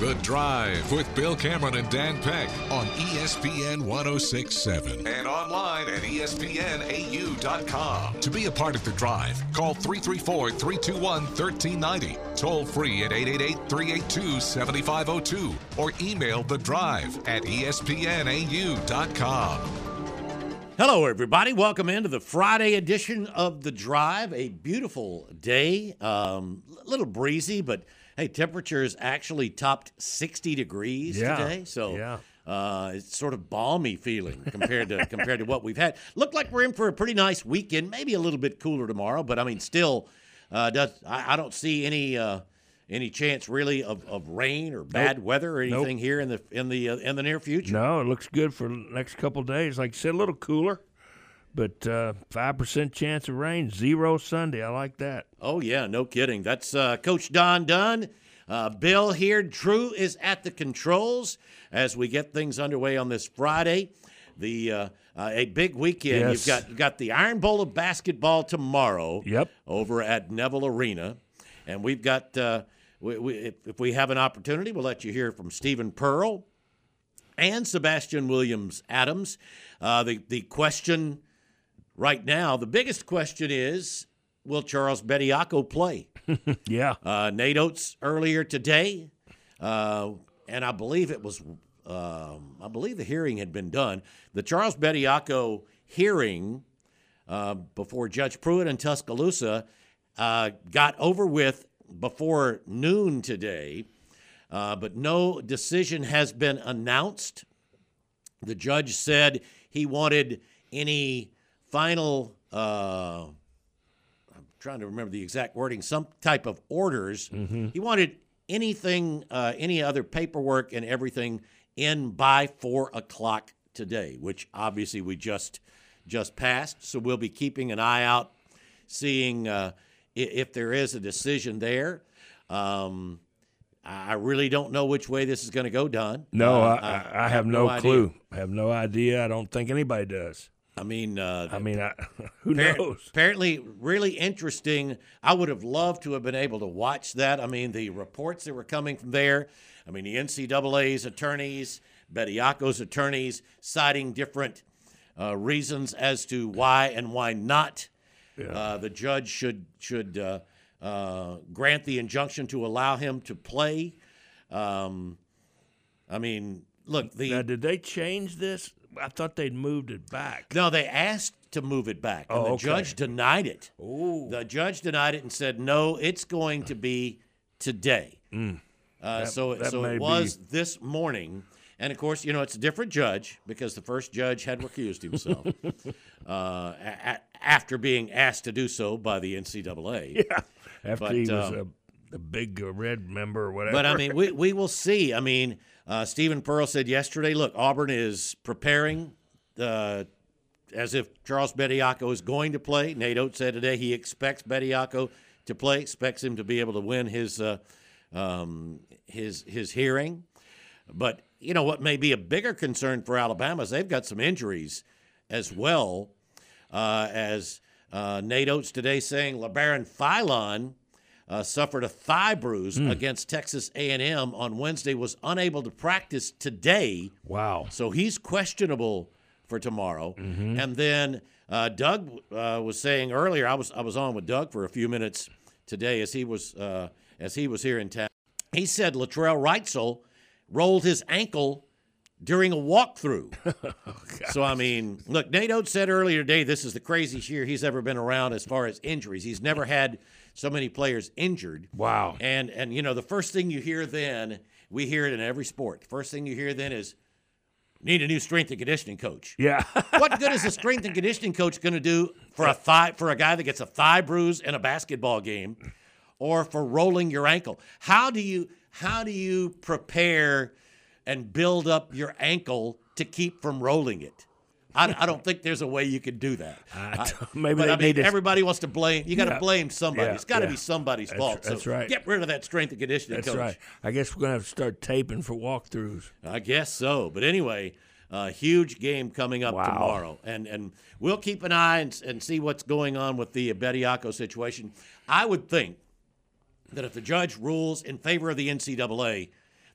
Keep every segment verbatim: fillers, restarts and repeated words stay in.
The Drive with Bill Cameron and Dan Peck on E S P N one oh six point seven and online at E S P N A U dot com. To be a part of The Drive, call three three four, three two one, one three nine zero, toll free at eight eight eight, three eight two, seven five zero two, or email The Drive at E S P N A U dot com. Hello, everybody. Welcome into the Friday edition of The Drive. A beautiful day, um, a little breezy, but hey, temperatures actually topped sixty degrees yeah. today, so yeah. uh, it's sort of balmy feeling compared to compared to what we've had. Looked like we're in for a pretty nice weekend, maybe a little bit cooler tomorrow, but I mean, still, uh, does I, I don't see any uh, any chance really of, of rain or bad nope. weather or anything nope. here in the in the uh, in the near future. No, it looks good for the next couple of days. Like I said, a little cooler. But uh, five percent chance of rain, zero Sunday. I like that. Oh, yeah, no kidding. That's uh, Coach Don Dunn. Uh, Bill here. Drew is at the controls as we get things underway on this Friday. The uh, uh, a big weekend. Yes. You've got you've got the Iron Bowl of basketball tomorrow yep. over at Neville Arena. And we've got, uh, we, we, if, if we have an opportunity, we'll let you hear from Stephen Pearl and Sebastian Williams-Adams. Uh, the, the question right now, the biggest question is, will Charles Bediako play? yeah. Uh, Nate Oates earlier today, uh, and I believe it was, um, I believe the hearing had been done. The Charles Bediako hearing uh, before Judge Pruitt in Tuscaloosa uh, got over with before noon today, uh, but no decision has been announced. The judge said he wanted any final, uh, I'm trying to remember the exact wording, some type of orders. Mm-hmm. He wanted anything, uh, any other paperwork and everything in by four o'clock today, which obviously we just just passed. So we'll be keeping an eye out, seeing uh, if there is a decision there. Um, I really don't know which way this is going to go, Don. No, uh, I, I, I, I have, have no, no clue. I have no idea. I don't think anybody does. I mean, uh, I mean, I, who appar- knows? Apparently, really interesting. I would have loved to have been able to watch that. I mean, the reports that were coming from there. I mean, the N C double A's attorneys, Bediako's attorneys, citing different uh, reasons as to why and why not yeah. uh, the judge should should uh, uh, grant the injunction to allow him to play. Um, I mean, look. The now, did they change this? I thought they'd moved it back. No, they asked to move it back, and oh, the okay. judge denied it. Ooh. The judge denied it and said, no, it's going to be today. Mm. Uh, that, so that so it was be... this morning. And, of course, you know, it's a different judge because the first judge had recused himself uh, a- after being asked to do so by the N C double A. Yeah, after but, he was um, a, a big uh, red member or whatever. But, I mean, we, we will see. I mean, uh, Stephen Pearl said yesterday, look, Auburn is preparing uh, as if Charles Bediako is going to play. Nate Oates said today he expects Bediako to play, expects him to be able to win his uh, um, his his hearing. But, you know, what may be a bigger concern for Alabama is they've got some injuries as well, uh, as uh, Nate Oates today saying LeBaron Philon uh, suffered a thigh bruise mm. against Texas A and M on Wednesday, was unable to practice today. Wow. So he's questionable for tomorrow. Mm-hmm. And then uh, Doug uh, was saying earlier, I was I was on with Doug for a few minutes today as he was uh, as he was here in town. He said Latrell Wrightsell rolled his ankle during a walkthrough. oh, so, I mean, look, Nate Oates said earlier today this is the craziest year he's ever been around as far as injuries. He's never had so many players injured. Wow. And, and you know, the first thing you hear then, we hear it in every sport. The first thing you hear then is, need a new strength and conditioning coach. Yeah. What good is a strength and conditioning coach going to do for a thigh for a guy that gets a thigh bruise in a basketball game or for rolling your ankle? How do you how do you prepare and build up your ankle to keep from rolling it? I, I don't think there's a way you can do that. I, maybe but they I mean, need to, everybody wants to blame. You got to yeah, blame somebody. yeah, It's got to yeah. be somebody's that's, fault. That's so right. Get rid of that strength and conditioning that's coach. That's right. I guess we're going to have to start taping for walkthroughs. I guess so. But anyway, a uh, huge game coming up wow. tomorrow. And and we'll keep an eye and, and see what's going on with the Bediako situation. I would think that if the judge rules in favor of the N C double A,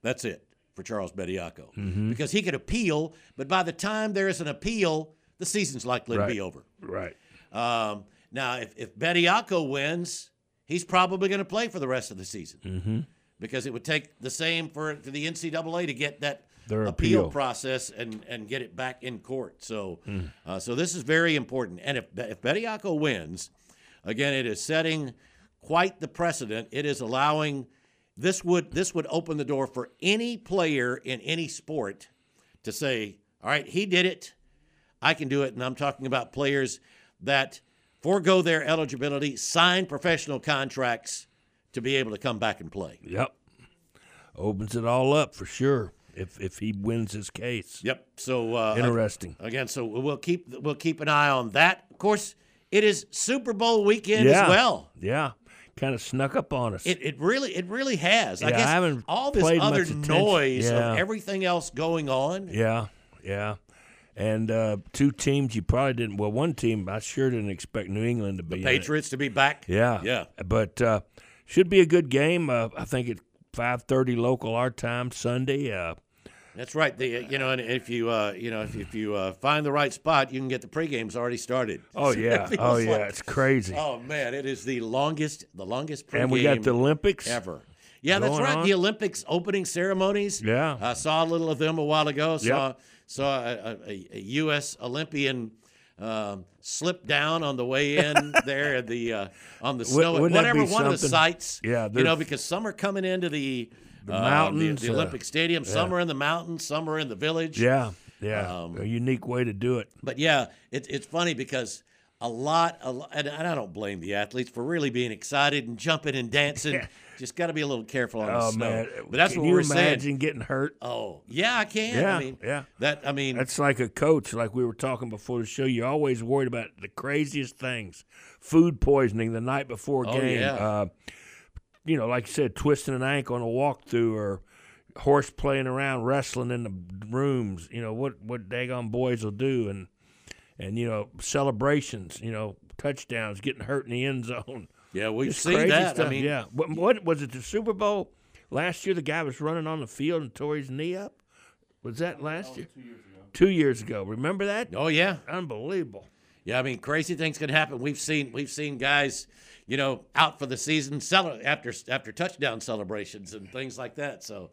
That's it for Charles Bediako. Mm-hmm. Because he could appeal, but by the time there is an appeal, the season's likely Right. to be over. Right. Um, now, if, if Bediako wins, he's probably going to play for the rest of the season. Mm-hmm. Because it would take the same for, for the N C double A to get that Their appeal. appeal. process and, and get it back in court. So Mm. uh, so this is very important. And if, if Bediako wins, again, it is setting quite the precedent. It is allowing this would this would open the door for any player in any sport to say, all right, he did it, I can do it. And I'm talking about players that forego their eligibility, sign professional contracts to be able to come back and play. Yep. Opens it all up for sure if if he wins his case. Yep. So uh, Interesting. Again, so we'll keep we'll keep an eye on that. Of course, it is Super Bowl weekend Yeah. as well. Yeah. Kind of snuck up on us. It it really it really has. I Yeah, I guess haven't all this paid other much attention. noise Yeah. of everything else going on. Yeah, yeah. And uh, two teams you probably didn't. Well, one team I sure didn't expect New England to be in it. Patriots to be back. Yeah, Yeah. But uh, should be a good game. Uh, I think at five thirty local our time Sunday. Uh, That's right. The you know, and if you uh, you know if, if you uh, find the right spot, you can get the pregames already started. oh So yeah, it feels oh yeah, like- it's crazy. Oh man, it is the longest the longest pregame and we got the Olympics. ever. Yeah, that's going right. on. The Olympics opening ceremonies. Yeah. I saw a little of them a while ago. Saw Yep. saw a, a, a U S Olympian um, slip down on the way in there at the uh, on the snow. wouldn't that Whatever be one of the something? sites. Yeah, you know, there's- because some are coming into the The uh, mountains, the, the uh, Olympic Stadium. Some are in the mountains. Some are in the village. Yeah, yeah. Um, a unique way to do it. But yeah, it, it's funny because a lot, a lot, and I don't blame the athletes for really being excited and jumping and dancing. Just got to be a little careful on the Oh snow. man, But that's can what you we're imagine saying. getting hurt? Oh, yeah, I can. Yeah, I mean, yeah. That I mean, That's like a coach, like we were talking before the show. You're always worried about the craziest things. Food poisoning the night before a Oh, game. yeah. Uh, you know, like you said, twisting an ankle on a walkthrough or horse playing around, wrestling in the rooms. You know, what, what daggone boys will do. And, and, you know, celebrations, you know, touchdowns, getting hurt in the end zone. yeah, we've Just seen crazy that. stuff. I mean, yeah. What, what was it, the Super Bowl last year? The guy was running on the field and tore his knee up? Was that last year? Two years ago. Two years ago. Remember that? oh yeah, Unbelievable. yeah. I mean, crazy things can happen. We've seen we've seen guys, you know, out for the season cele- after after touchdown celebrations and things like that. So.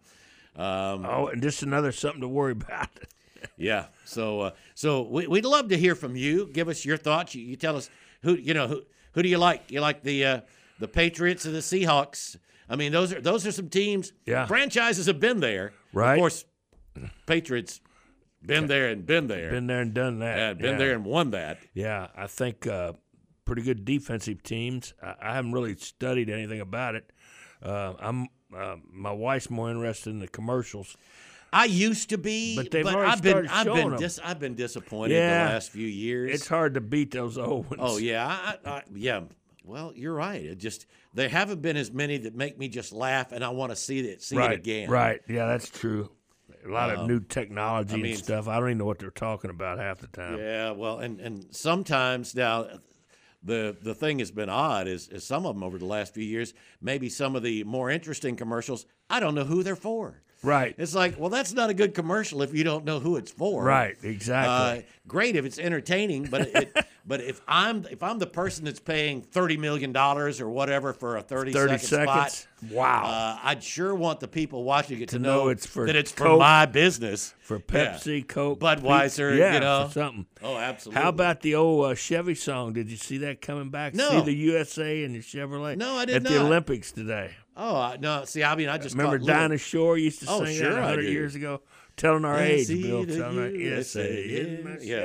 Um, Oh, and just another something to worry about. Yeah. So uh, so we, we'd love to hear from you. Give us your thoughts. You, you tell us who you know who who do you like? You like the uh, the Patriots or the Seahawks? I mean, those are those are some teams. Yeah. Franchises have been there. Right. Of course, Patriots been there and been there. Been there and done that. and been yeah. there and won that. Yeah, I think uh, pretty good defensive teams. I, I haven't really studied anything about it. Uh, I'm uh, my wife's more interested in the commercials. I used to be, But they've already I've been started I've showing been them. dis- I've been disappointed Yeah. the last few years. It's hard to beat those old ones. Oh yeah, I, I, yeah. Well, you're right. It just there haven't been as many that make me just laugh, and I want to see it, see right, it again. right. Yeah, that's true. A lot Um, of new technology I mean- and stuff. I don't even know what they're talking about half the time. Yeah. Well, and and sometimes now, the the thing has been odd is, is some of them over the last few years. Maybe some of the more interesting commercials. I don't know who they're for. Right, It's like, well, that's not a good commercial if you don't know who it's for. right, Uh, exactly. great if it's entertaining, but it, but if I'm if I'm the person that's paying thirty million dollars or whatever for a thirty, Thirty second seconds. spot, Wow. uh, I'd sure want the people watching it to, To know it's for that it's for Coke, my business, for Yeah. Pepsi, Coke, Budweiser, Pepsi, yeah, you know. for something. Oh, absolutely. How about the old uh, Chevy song? Did you see that coming back? No. See the U S A and the Chevrolet? No, I did At not. the Olympics today. Oh I- no! See, I mean, I just Remember caught little- Dinah Shore used to Oh, sing sure that a I hundred do. years ago? Telling our I age, see Bill. the Telling our U S A, in my yeah.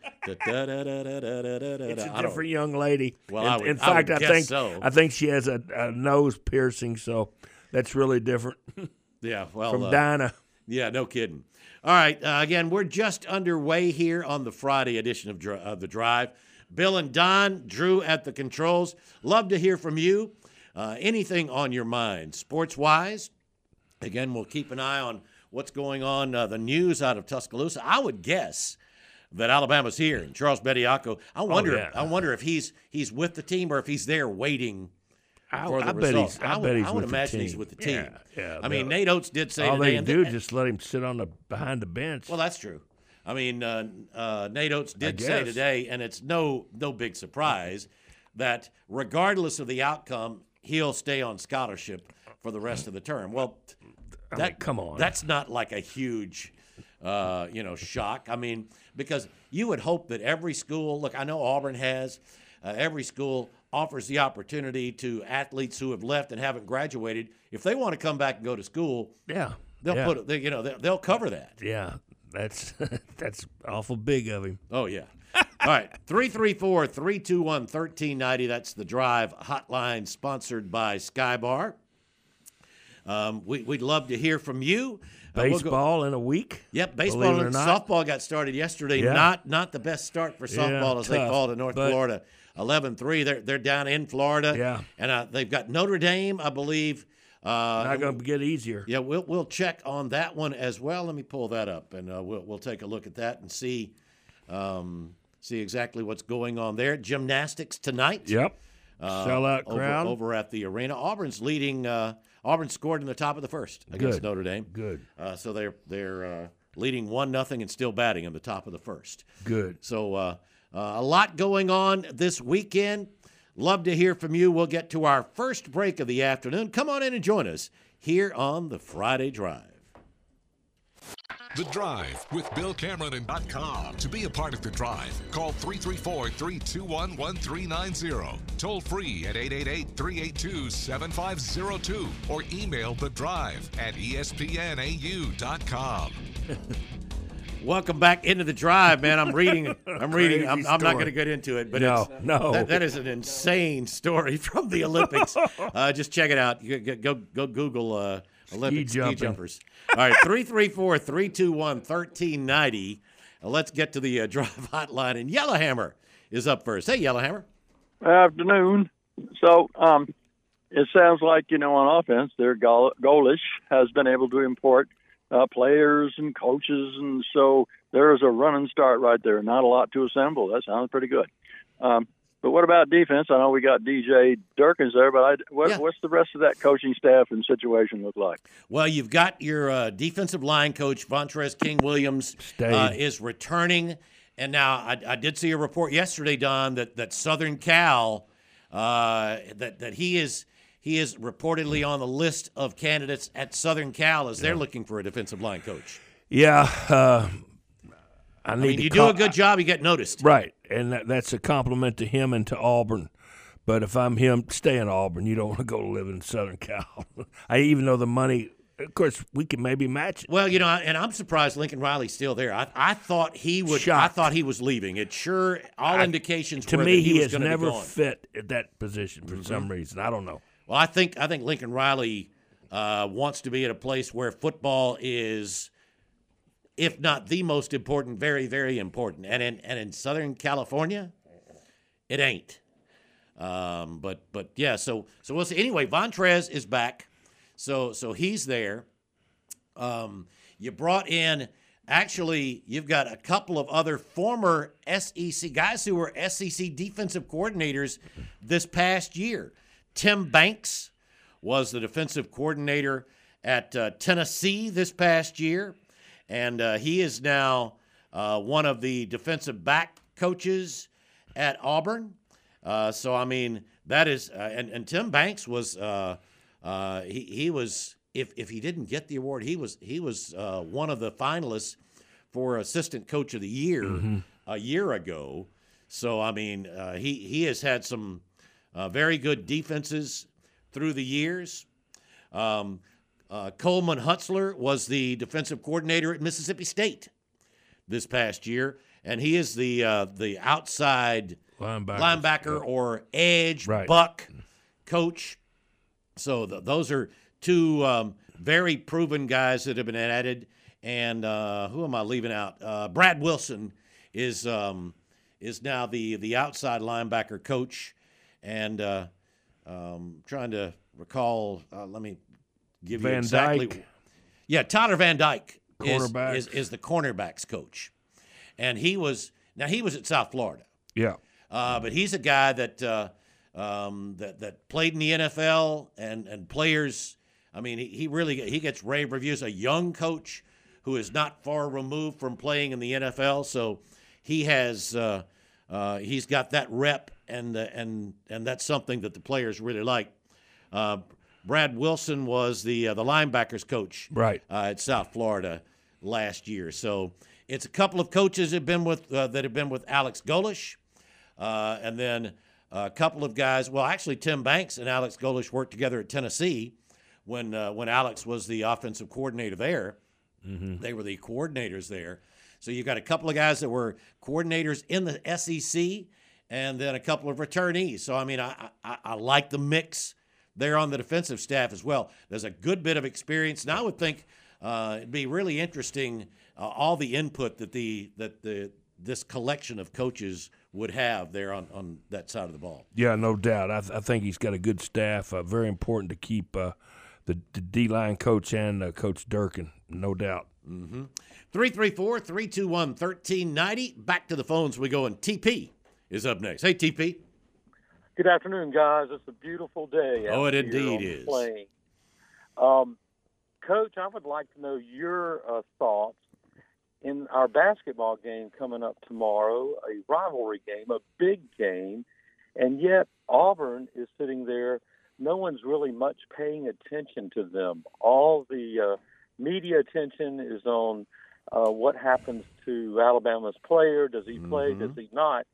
Chevrolet. It's I a don't- different young lady. Well, in, I would- in I would fact, I, guess think so. I think she has a, a nose piercing, so that's really different Yeah, well, from uh, Dinah. Yeah, no kidding. All right, uh, again, we're just underway here on the Friday edition of, Dri- of The Drive. Bill and Don, Drew at the controls. Love to hear from you. Uh, anything on your mind, sports-wise. Again, we'll keep an eye on what's going on, uh, the news out of Tuscaloosa. I would guess that Alabama's here, and Charles Bediako. I wonder. yeah. I wonder if he's he's with the team or if he's there waiting. I, for the I bet results. he's. I, I would, bet he's I would with imagine the he's team. with the team. Yeah, yeah. I mean, no. Nate Oates did say all today, they and do th- is just let him sit on the behind the bench. well, that's true. I mean, uh, uh, Nate Oates did I say guess. today, and it's no no big surprise that regardless of the outcome, he'll stay on scholarship for the rest of the term. Well, I that mean, come on. that's not like a huge, uh, you know, shock. I mean, because you would hope that every school. Look, I know Auburn has. Uh, every school offers the opportunity to athletes who have left and haven't graduated. If they want to come back and go to school, yeah, they'll yeah. put it. They, you know, they'll, they'll cover that. Yeah, that's that's awful big of him. Oh, yeah. All right, three three four, three two one, one three nine zero. That's the Drive hotline sponsored by Skybar. Um, we, we'd love to hear from you. Uh, we'll go- Baseball in a week. Yep, believe baseball it or and not. softball got started yesterday. Yeah. Not not the best start for softball Yeah, as they tough, fall to North but- Florida. eleven three. They're, they're down in Florida. Yeah. And uh, they've got Notre Dame, I believe. Uh, Not going to get easier. Yeah, we'll we'll check on that one as well. Let me pull that up, and uh, we'll we'll take a look at that and see um, see exactly what's going on there. Gymnastics tonight. Yep. Uh, Sellout over, crowd. over at the arena. Auburn's leading. Uh, Auburn scored in the top of the first against Good. Notre Dame. Good. Uh, so they're they're uh, leading one nothing and still batting in the top of the first. Good. So uh, uh, a lot going on this weekend. Love to hear from you. We'll get to our first break of the afternoon. Come on in and join us here on the Friday Drive. The Drive with Bill Cameron and .com. To be a part of The Drive, call three three four, three two one, one three nine zero. Toll free at eight eight eight, three eight two, seven five zero two or email The Drive at E S P N A U dot com. Welcome back into the Drive, man. I'm reading. I'm reading. Crazy I'm, I'm not story. going to get into it, but No, it's, no. That, that is an insane story from the Olympics. Uh, just check it out. You go go, go Google uh, Olympic ski, jumping. jumpers. All right, three three four, three two one, one three nine zero. Uh, let's get to the uh, Drive hotline, and Yellowhammer is up first. Hey, Yellowhammer. Afternoon. So um, it sounds like, you know, on offense, their goal- Golish has been able to import uh, players and coaches, and so there is a running start right there. Not a lot to assemble. That sounds pretty good. Um, but what about defense? I know we got D J Durkins there, but I, what, Yeah. what's the rest of that coaching staff and situation look like? Well, you've got your uh, defensive line coach, Vontrez King Williams, Stayed. uh, is returning. And now I, I did see a report yesterday, Don, that, that Southern Cal, uh, that, that he is he is reportedly on the list of candidates at Southern Cal as they're looking for a defensive line coach. Yeah. Uh, I I need mean, to you call, do a good job, you get noticed. Right, and that, that's a compliment to him and to Auburn. But if I'm him, stay in Auburn. You don't want to go live in Southern Cal. I even though the money, of course, we can maybe match it. Well, you know, and I'm surprised Lincoln Riley's still there. I, I thought he would. I Shocked. thought he was leaving. It sure all I- indications To were me, that he, he was has going to be never gone. fit at that position for some reason. I don't know. Well, I think I think Lincoln Riley uh, wants to be at a place where football is, if not the most important, very very important. And in and in Southern California, it ain't. Um, but but yeah, so so we'll see. Anyway, Vontrez is back, so so he's there. Um, you brought in. Actually, you've got a couple of other former S E C guys who were S E C defensive coordinators this past year. Tim Banks was the defensive coordinator at uh, Tennessee this past year, and uh, he is now uh, one of the defensive back coaches at Auburn. Uh, so, I mean, that is uh, – and, and Tim Banks was uh, uh, – he, he was – if if he didn't get the award, he was he was uh, one of the finalists for Assistant Coach of the Year Mm-hmm. a year ago. So, I mean, uh, he, he has had some uh, very good defenses through the years. Um, uh, Coleman Hutzler was the defensive coordinator at Mississippi State this past year, and he is the uh, the outside Linebacker, linebacker or edge Right. buck coach. So th- those are two um, very proven guys that have been added. And uh, who am I leaving out? Uh, Brad Wilson is um, is now the the outside linebacker coach, and uh, um, trying to recall. Uh, let me give you Van exactly. Dyke. Yeah, Tyler Van Dyke is, Cornerbacks. is is the cornerbacks coach, and he was now he was at South Florida. Yeah. Uh, but he's a guy that uh, um, that that played in the N F L and and players. I mean, he, he really he gets rave reviews. A young coach who is not far removed from playing in the N F L, so he has uh, uh, he's got that rep, and uh, and and that's something that the players really like. Uh, Brad Wilson was the uh, the linebackers coach, right, uh, at South Florida last year. So it's a couple of coaches that have been with uh, that have been with Alex Golesh, uh, and then a couple of guys. Well, actually, Tim Banks and Alex Golesh worked together at Tennessee when uh, when Alex was the offensive coordinator there. Mm-hmm. They were the coordinators there. So you got a couple of guys that were coordinators in the S E C, and then a couple of returnees. So I mean, I I, I like the mix there on the defensive staff as well. There's a good bit of experience, and I would think uh, it'd be really interesting uh, all the input that the that the this collection of coaches would have there on, on that side of the ball. Yeah, no doubt. I, th- I think he's got a good staff. Uh, very important to keep uh, the, the D-line coach and uh, Coach Durkin, no doubt. Mm-hmm. three three four, three two one, one three nine zero. Back to the phones we go, and T P is up next. Hey, T P. Good afternoon, guys. It's a beautiful day. Oh, it out here indeed on the is. Plain. Um, Coach, I would like to know your uh, thoughts in our basketball game coming up tomorrow, a rivalry game, a big game, and yet Auburn is sitting there. No one's really much paying attention to them. All the uh, media attention is on uh, what happens to Alabama's player. Does he play? Mm-hmm. Does he not?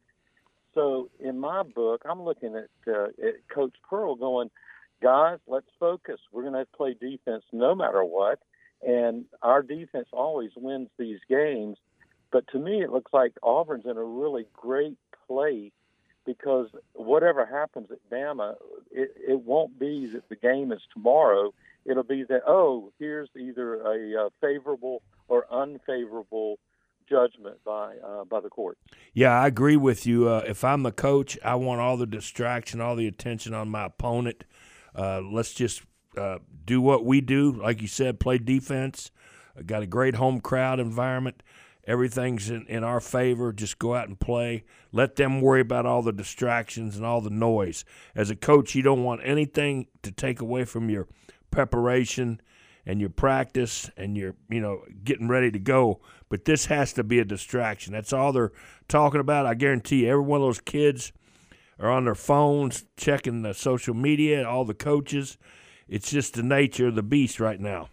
So in my book, I'm looking at, uh, at Coach Pearl going, guys, let's focus. We're going to have to play defense no matter what, and our defense always wins these games. But to me, it looks like Auburn's in a really great place because whatever happens at Bama, it, it won't be that the game is tomorrow. It'll be that, oh, here's either a uh, favorable or unfavorable judgment by uh, by the court. Yeah, I agree with you. Uh, if I'm the coach, I want all the distraction, all the attention on my opponent. Uh, let's just uh, do what we do. Like you said, play defense. Uh, got a great home crowd environment. Everything's in, in our favor. Just go out and play. Let them worry about all the distractions and all the noise. As a coach, you don't want anything to take away from your preparation and your practice and your, you know, getting ready to go. But this has to be a distraction. That's all they're talking about. I guarantee you, every one of those kids are on their phones, checking the social media, all the coaches. It's just the nature of the beast right now.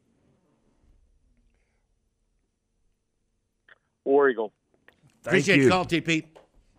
War Eagle. Thank Appreciate you. the call, T P.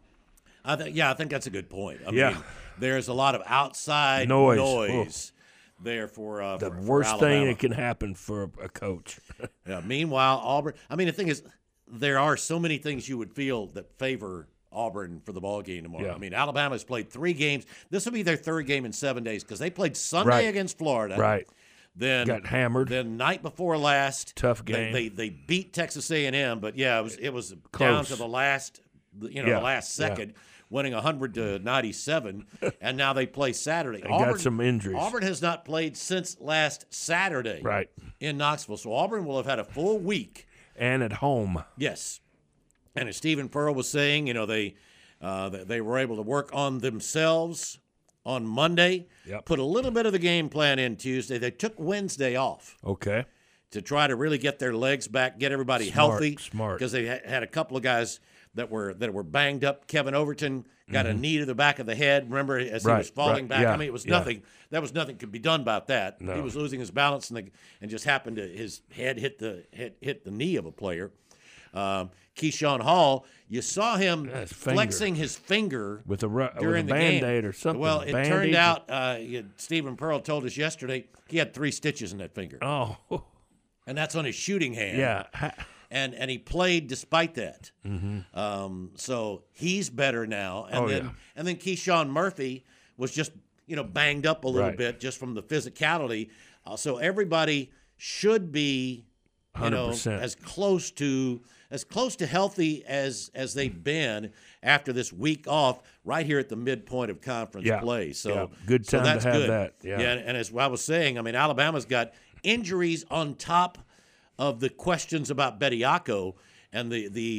I th- yeah, I think that's a good point. I Yeah. mean, there's a lot of outside Noise. noise there for uh, The for, for worst thing Alabama. that can happen for a coach. Yeah, meanwhile, Auburn. I mean, the thing is, there are so many things you would feel that favor Auburn for the ball game tomorrow. Yeah. I mean, Alabama's played three games. This will be their third game in seven days because they played Sunday Right. against Florida. Right. Then Got hammered. Then night before last, Tough they- game. They, they beat Texas A and M, but yeah, it was it was down Close. to the last, you know, Yeah, the last yeah. second, winning one hundred to ninety-seven, and now they play Saturday. They got some injuries. Auburn has not played since last Saturday, Right. in Knoxville. So Auburn will have had a full week. And at home. Yes, and as Stephen Pearl was saying, you know, they uh, they they were able to work on themselves on Monday. Yep. Put a little bit of the game plan in Tuesday. They took Wednesday off Okay. to try to really get their legs back, get everybody Smart, healthy. smart. Because they ha- had a couple of guys that were that were banged up. Kevin Overton got a knee to the back of the head. Remember, as he Mm-hmm. Right, was falling right, back. yeah, I mean, it was yeah. nothing. That was nothing could be done about that. No. He was losing his balance and the, and just happened to his head hit the hit, hit the knee of a player. Um, Keyshawn Hall, you saw him Yeah, his finger. flexing his finger With a, ru- with during a the game. Band-Aid or something. Well, it Band-Aid? turned out, uh, you- Stephen Pearl told us yesterday, he had three stitches in that finger. Oh, And that's on his shooting hand. yeah. Ha- And and he played despite that. Mm-hmm. Um, so he's better now. And Oh, then yeah. and then Keyshawn Murphy was just, you know, banged up a little Right. bit just from the physicality. Uh, so everybody should be, you know, one hundred percent. as close to as close to healthy as as they've been after this week off, right here at the midpoint of conference Yeah. play. So Yeah. Good so time to that's have good. that. Yeah. and, and as I was saying, I mean, Alabama's got injuries on top of the questions about Bediako and the the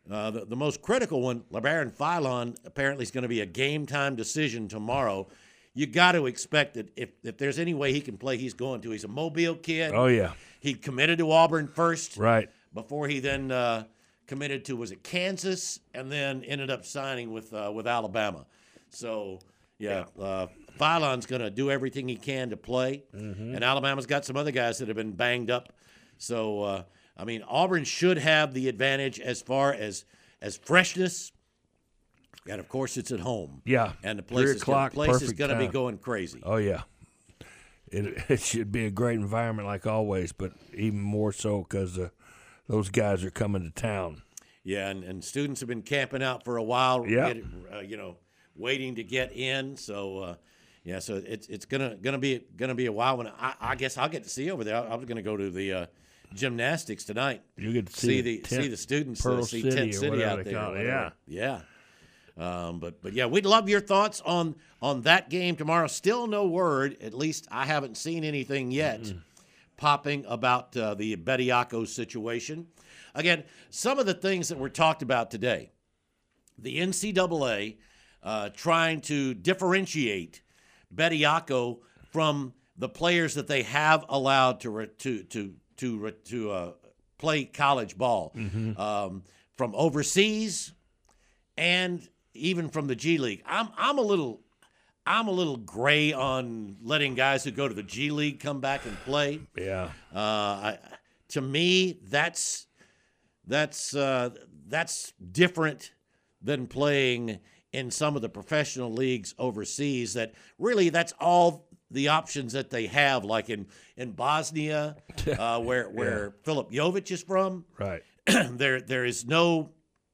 Uh, the, the most critical one, LeBaron Philon, apparently is going to be a game-time decision tomorrow. You got to expect that if, if there's any way he can play, he's going to. He's a Mobile kid. Oh, yeah. He committed to Auburn first. Right. Before he then uh, committed to, was it Kansas, and then ended up signing with uh, with Alabama. So, yeah, yeah. Uh, Philon's going to do everything he can to play. Mm-hmm. And Alabama's got some other guys that have been banged up. So, uh, I mean, Auburn should have the advantage as far as as freshness. And, of course, it's at home. Yeah. And the place is gonna, place is going to be going crazy. Oh, yeah. It, it should be a great environment like always, but even more so because uh, those guys are coming to town. Yeah, and, and students have been camping out for a while, yeah. get, uh, you know, waiting to get in. So, uh, yeah, so it's it's gonna gonna be gonna be a while. When I, I guess I'll get to see over there. I, I was gonna go to the uh, gymnastics tonight. You get to see, see the the tent, see the students Pearl uh, see City Tent City out there. Yeah, yeah. Um, but but yeah, we'd love your thoughts on on that game tomorrow. Still no word. At least I haven't seen anything yet mm-hmm. popping about uh, the Bediako situation. Again, some of the things that were talked about today, the N C double A uh, trying to differentiate Bediako from the players that they have allowed to re- to to to re- to uh, play college ball mm-hmm. um, from overseas and even from the G League. I'm I'm a little I'm a little gray on letting guys who go to the G League come back and play. Yeah. Uh, I, to me, that's that's uh, that's different than playing in some of the professional leagues overseas. That really, that's all the options that they have. Like in in Bosnia, uh, where where yeah. Filip Jovic is from. Right. there there is no.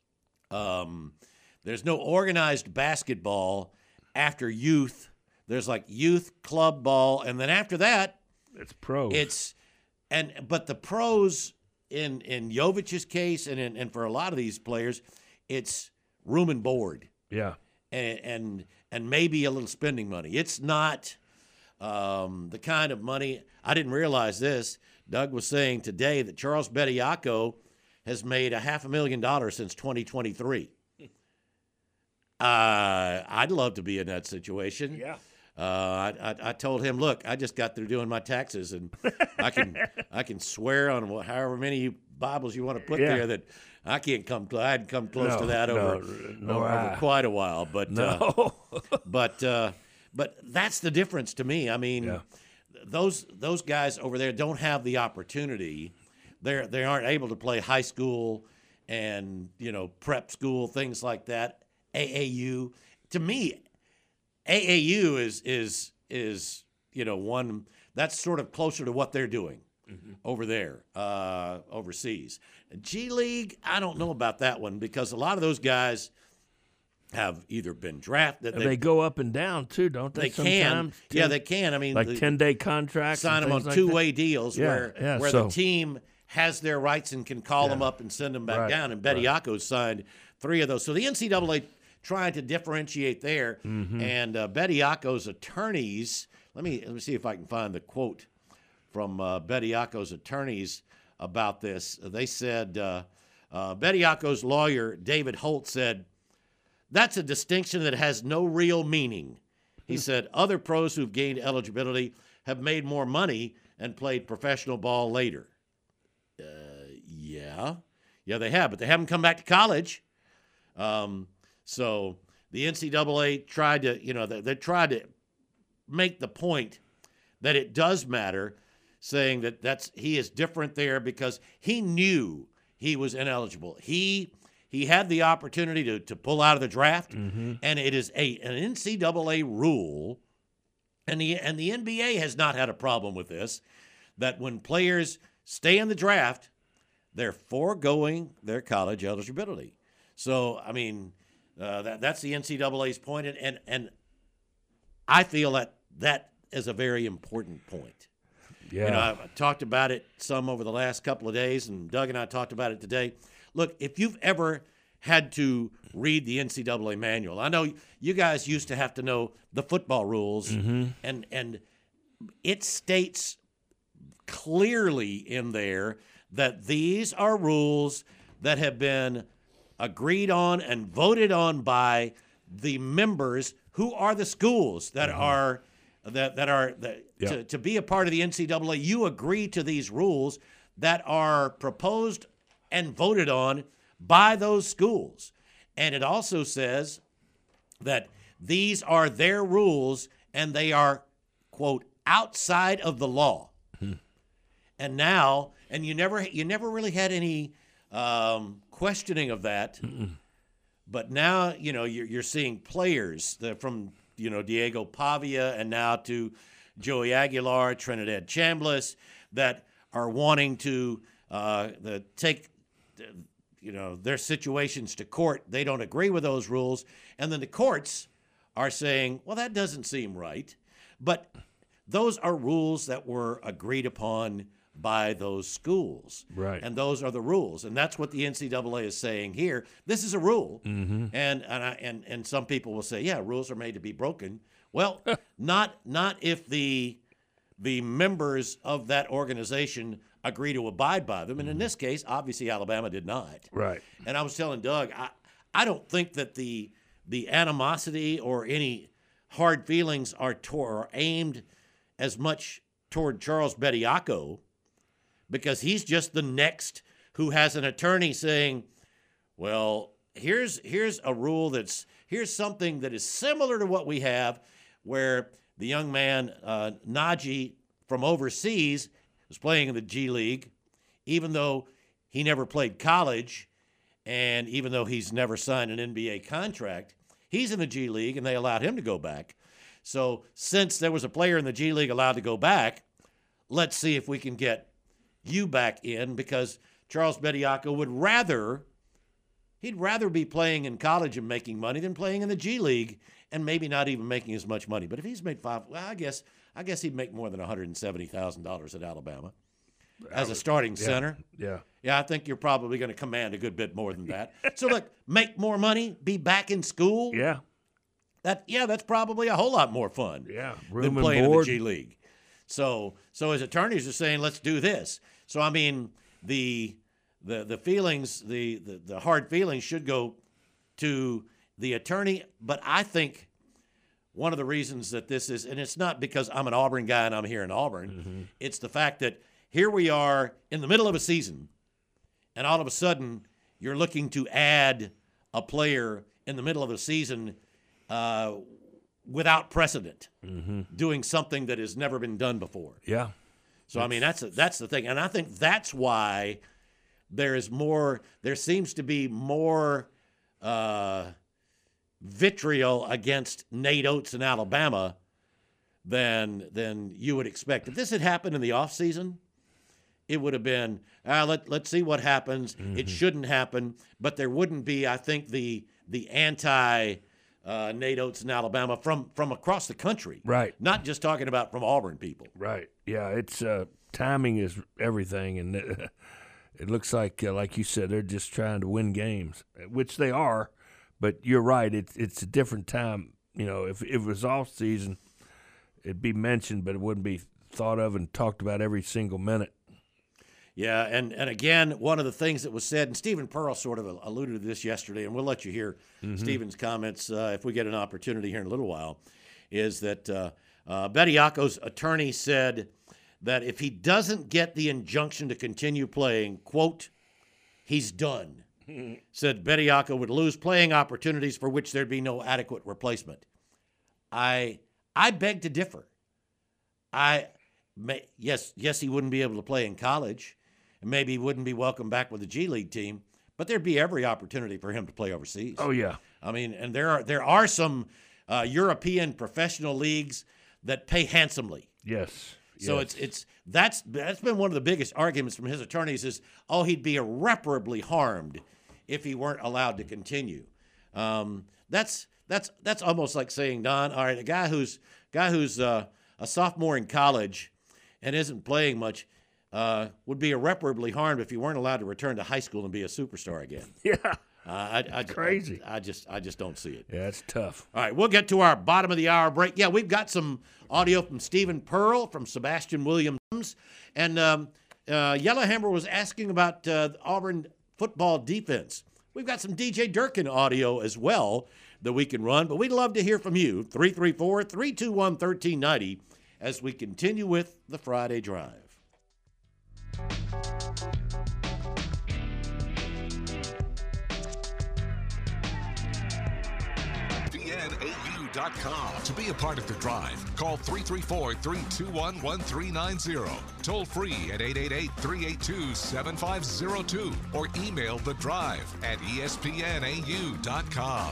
Um, There's no organized basketball after youth. There's like youth club ball, and then after that, it's pros. It's and but the pros in in Jovic's case, and in, and for a lot of these players, it's room and board. Yeah, and and and maybe a little spending money. It's not um, the kind of money. I didn't realize this. Doug was saying today that Charles Bediako has made a half a million dollars since twenty twenty-three. Uh, I'd love to be in that situation. Yeah. Uh, I, I I told him, look, I just got through doing my taxes, and I can I can swear on however many Bibles you want to put yeah. there that I can't come. I hadn't come close no, to that over, no, no, over, over quite a while. But no. uh, but uh, but that's the difference to me. I mean, yeah. those those guys over there don't have the opportunity. They they aren't able to play high school and you know prep school, things like that. A A U, to me, A A U is is is you know one that's sort of closer to what they're doing mm-hmm. over there uh, overseas. G League, I don't know about that one because a lot of those guys have either been drafted. They, they go up and down too, don't they? They can, sometimes? yeah, they can. I mean, like the, ten-day contracts, sign them on like two-way that? deals yeah, where yeah, where so. the team has their rights and can call yeah. them up and send them back right. down. And Bediako's right. signed three of those. So the N C double A trying to differentiate there. Mm-hmm. And uh, Bediako's attorneys, let me let me see if I can find the quote from uh, Bediako's attorneys about this. They said, uh, uh, Bediako's lawyer, David Holt, said, that's a distinction that has no real meaning. He said, other pros who've gained eligibility have made more money and played professional ball later. Uh, yeah. Yeah, they have, but they haven't come back to college. Um, so the N C double A tried to, you know, they, they tried to make the point that it does matter, saying that that's he is different there because he knew he was ineligible. He he had the opportunity to, to pull out of the draft, mm-hmm. and it is a an N C double A rule, and the and the N B A has not had a problem with this, that when players stay in the draft, they're foregoing their college eligibility. So, I mean, uh, that that's the N C double A's point, and, and and I feel that that is a very important point. Yeah. You know, I've, I've talked about it some over the last couple of days, and Doug and I talked about it today. Look, if you've ever had to read the N C double A manual, I know you guys used to have to know the football rules, mm-hmm. and and it states clearly in there that these are rules that have been agreed on and voted on by the members who are the schools that mm-hmm. are that that are that, yeah. to, to be a part of the N C double A. You agree to these rules that are proposed and voted on by those schools. And it also says that these are their rules and they are, quote, outside of the law. Hmm. And now, and you never you never really had any um, questioning of that. Mm-mm. But now, you know, you're, you're seeing players that from, you know, Diego Pavia and now to Joey Aguilar, Trinidad Chambliss, that are wanting to uh, the take, you know, their situations to court. They don't agree with those rules. And then the courts are saying, well, that doesn't seem right. But those are rules that were agreed upon by those schools. Right. And those are the rules. And that's what the N C double A is saying here. This is a rule. Mm-hmm. And and, I, and and some people will say, yeah, rules are made to be broken. Well, not not if the the members of that organization agree to abide by them. And in this case, obviously Alabama did not. Right. And I was telling Doug, I, I don't think that the the animosity or any hard feelings are, tor- are aimed as much toward Charles Bediako, because he's just the next who has an attorney saying, well, here's here's a rule that's here's something that is similar to what we have, where the young man uh, Najee from overseas was playing in the G League, even though he never played college, and even though he's never signed an N B A contract, he's in the G League, and they allowed him to go back. So since there was a player in the G League allowed to go back, let's see if we can get you back in, because Charles Bediako would rather, he'd rather be playing in college and making money than playing in the G League and maybe not even making as much money. But if he's made five, well, I guess I guess he'd make more than one hundred seventy thousand dollars at Alabama as a starting yeah, center. Yeah. Yeah, I think you're probably going to command a good bit more than that. So, look, make more money, be back in school. Yeah. That yeah, that's probably a whole lot more fun. Yeah, room than and playing board. in the G League. So, so his attorneys are saying, let's do this. So, I mean, the the the feelings, the, the the hard feelings should go to the attorney. But I think one of the reasons that this is, and it's not because I'm an Auburn guy and I'm here in Auburn, mm-hmm. it's the fact that here we are in the middle of a season, and all of a sudden you're looking to add a player in the middle of a season uh, without precedent, mm-hmm. doing something that has never been done before. Yeah. So, I mean, that's a, that's the thing. And I think that's why there is more, there seems to be more uh, vitriol against Nate Oates in Alabama than than you would expect. If this had happened in the offseason, it would have been, ah, let, let's see what happens. Mm-hmm. It shouldn't happen. But there wouldn't be, I think, the the anti uh, Nate Oates in Alabama from, from across the country. Right. Not just talking about from Auburn people. Right. Yeah, it's uh, timing is everything. And it, it looks like, uh, like you said, they're just trying to win games, which they are. But you're right. It's, it's a different time. You know, if, if it was off season, it'd be mentioned, but it wouldn't be thought of and talked about every single minute. Yeah, and, and again, one of the things that was said, and Stephen Pearl sort of alluded to this yesterday, and we'll let you hear mm-hmm. Stephen's comments uh, if we get an opportunity here in a little while, is that uh, uh, Bediako's attorney said that if he doesn't get the injunction to continue playing, quote, he's done. Mm-hmm. Said Bediako would lose playing opportunities for which there'd be no adequate replacement. I I beg to differ. I may, yes, yes, he wouldn't be able to play in college. And maybe he wouldn't be welcome back with the G League team, but there'd be every opportunity for him to play overseas. Oh yeah, I mean, and there are there are some uh, European professional leagues that pay handsomely. Yes. So yes. it's it's that's that's been one of the biggest arguments from his attorneys is, oh, he'd be irreparably harmed if he weren't allowed to continue. Um, that's that's that's almost like saying, Don, all right, a guy who's guy who's uh, a sophomore in college and isn't playing much. Uh, would be irreparably harmed if you weren't allowed to return to high school and be a superstar again. Yeah, uh, I, I, crazy. I, I just, I just don't see it. Yeah, it's tough. All right, we'll get to our bottom of the hour break. Yeah, we've got some audio from Stephen Pearl, from Sebastian Williams, and um, uh, Yellowhammer was asking about uh, Auburn football defense. We've got some D J Durkin audio as well that we can run, but we'd love to hear from you. three three four, three two one, one three nine zero as we continue with the Friday Drive. dot com. To be a part of the drive, call three three four, three two one, one three nine zero. Toll free at eight eight eight, three eight two, seven five zero two or email the drive at E S P N A U dot com.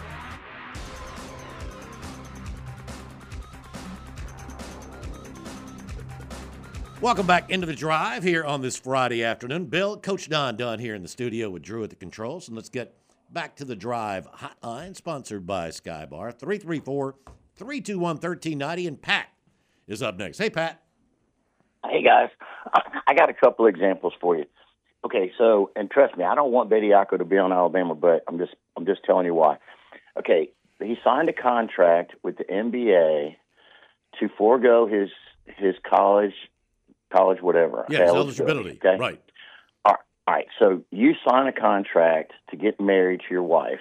Welcome back into the drive here on this Friday afternoon. Bill, Coach Don Dunn here in the studio with Drew at the controls, and let's get back to the drive hotline, sponsored by Skybar, three three four, three two one, one three nine zero. And Pat is up next. Hey, Pat. Hey, guys. I got a couple examples for you. Okay, so, and trust me, I don't want Bediako to be on Alabama, but I'm just I'm just telling you why. Okay, he signed a contract with the N B A to forego his his college, college whatever. Yeah, his eligibility, okay? Right. All right, so you sign a contract to get married to your wife,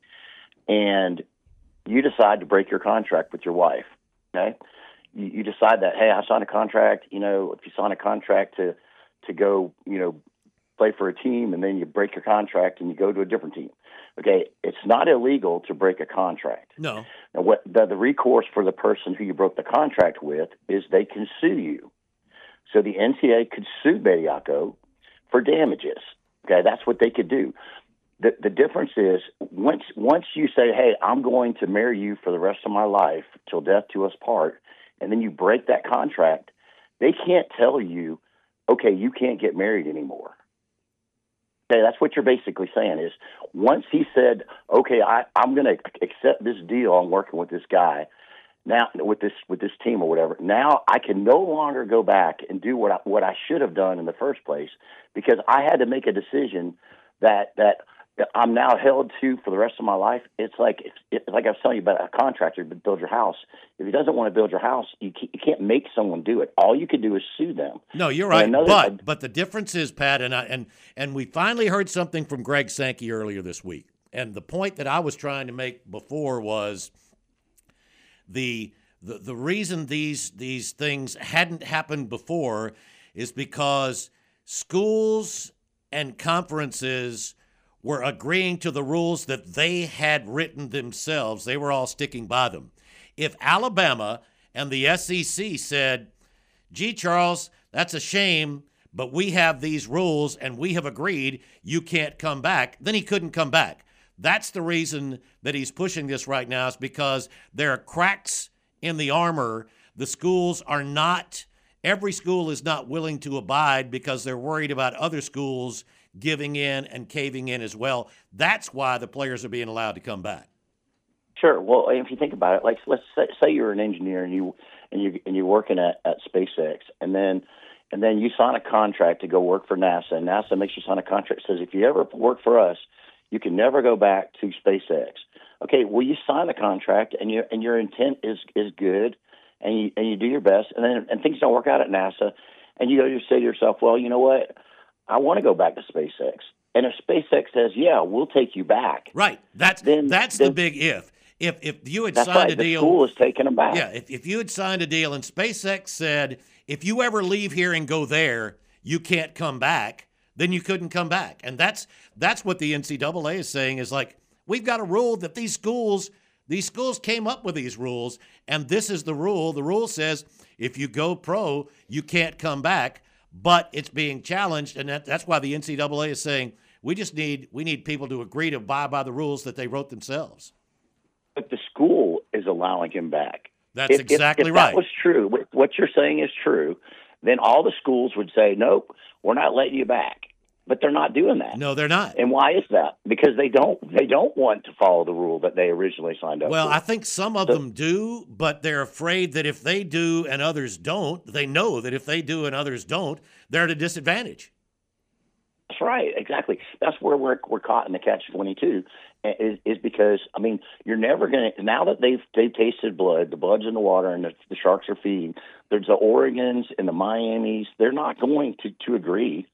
and you decide to break your contract with your wife, okay? You, you decide that, hey, I signed a contract, you know, if you sign a contract to, to go, you know, play for a team, and then you break your contract and you go to a different team, okay? It's not illegal to break a contract. No. Now, what the, the recourse for the person who you broke the contract with is they can sue you. So the N C double A could sue Bediako for damages. Okay, that's what they could do. The the difference is once once you say, hey, I'm going to marry you for the rest of my life till death do us part, and then you break that contract, they can't tell you, okay, you can't get married anymore. Okay, that's what you're basically saying is once he said, okay, I, I'm going to accept this deal, I'm working with this guy, now with this with this team or whatever, now I can no longer go back and do what I, what I should have done in the first place because I had to make a decision that that, that I'm now held to for the rest of my life. It's like it's, it's like I was telling you about a contractor to build your house. If he doesn't want to build your house, you can't, you can't make someone do it. All you can do is sue them. No, you're right. Another, but I, but the difference is, Pat, and I, and and we finally heard something from Greg Sankey earlier this week. And the point that I was trying to make before was the the the reason these these things hadn't happened before is because schools and conferences were agreeing to the rules that they had written themselves. They were all sticking by them. If Alabama and the S E C said, gee, Charles, that's a shame, but we have these rules and we have agreed you can't come back, then he couldn't come back. That's the reason that he's pushing this right now is because there are cracks in the armor. The schools are not, every school is not willing to abide because they're worried about other schools giving in and caving in as well. That's why the players are being allowed to come back. Sure. Well, if you think about it, like let's say, say you're an engineer and you and you and you're working at, at SpaceX, and then and then you sign a contract to go work for NASA, and NASA makes you sign a contract that says if you ever work for us, you can never go back to SpaceX. Okay, well, you sign a contract, and you and your intent is is good, and you and you do your best, and then and things don't work out at NASA, and you go to say to yourself, well, you know what, I want to go back to SpaceX, and if SpaceX says, yeah, we'll take you back, right? That's then, that's then, the big if. If if you had that's signed right, a deal, the school is taking them back. Yeah, if if you had signed a deal and SpaceX said, if you ever leave here and go there, you can't come back, then you couldn't come back. And that's that's what the N C double A is saying is like, we've got a rule that these schools, these schools came up with these rules, and this is the rule. The rule says if you go pro, you can't come back, but it's being challenged, and that, that's why the N C double A is saying we just need we need people to agree to abide by the rules that they wrote themselves. But the school is allowing him back. That's if, exactly if, if right. If that was true, what you're saying is true, then all the schools would say, nope, we're not letting you back. But they're not doing that. No, they're not. And why is that? Because they don't they don't want to follow the rule that they originally signed up well, for. Well, I think some of so, them do, but they're afraid that if they do and others don't, they know that if they do and others don't, they're at a disadvantage. That's right, exactly. That's where we're we're caught in the catch twenty-two. Is, is because, I mean, you're never going to, now that they've they've tasted blood, the blood's in the water and the, the sharks are feeding, there's the Oregons and the Miamis, they're not going to, to agree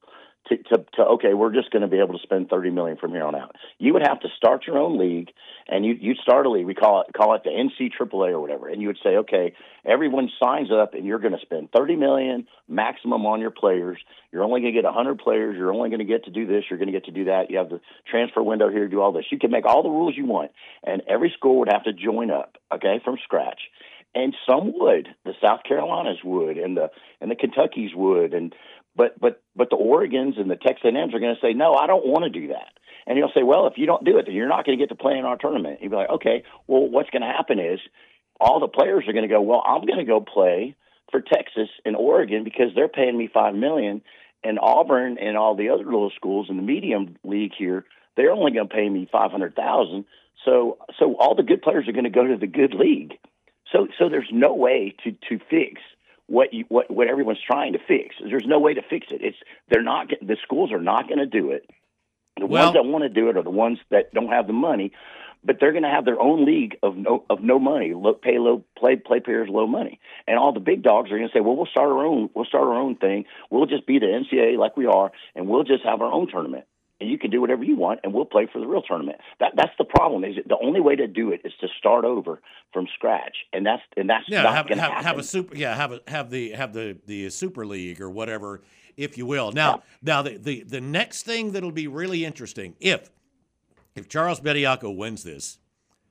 to, to, to okay, we're just going to be able to spend thirty million dollars from here on out. You would have to start your own league, and you you'd start a league. We call it call it the N C triple A or whatever, and you would say, okay, everyone signs up, and you're going to spend thirty million dollars maximum on your players. You're only going to get one hundred players. You're only going to get to do this. You're going to get to do that. You have the transfer window here to do all this. You can make all the rules you want, and every school would have to join up, okay, from scratch. And some would, the South Carolinas would, and the and the Kentuckys would, and but but but the Oregons and the Texas A and M's are going to say, no, I don't want to do that. And you'll say, well, if you don't do it, then you're not going to get to play in our tournament. You'd be like, okay, well, what's going to happen is all the players are going to go, well, I'm going to go play for Texas and Oregon because they're paying me five million dollars, and Auburn and all the other little schools in the medium league here, they're only going to pay me five hundred thousand dollars. So so all the good players are going to go to the good league. So so there's no way to, to fix what you what, what everyone's trying to fix. There's no way to fix it. It's they're not the schools are not going to do it. The well, ones that want to do it are the ones that don't have the money, but they're going to have their own league of no of no money, low, pay low play play players low money, and all the big dogs are going to say, well, we'll start our own we'll start our own thing. We'll just be the N C double A like we are, and we'll just have our own tournament. And you can do whatever you want, and we'll play for the real tournament. That that's the problem. Is the only way to do it is to start over from scratch, and that's and that's yeah, not have, going to have, happen. have a super yeah have a, have the have the the Super League or whatever, if you will. Now yeah. now the, the the next thing that'll be really interesting if if Charles Bediako wins this,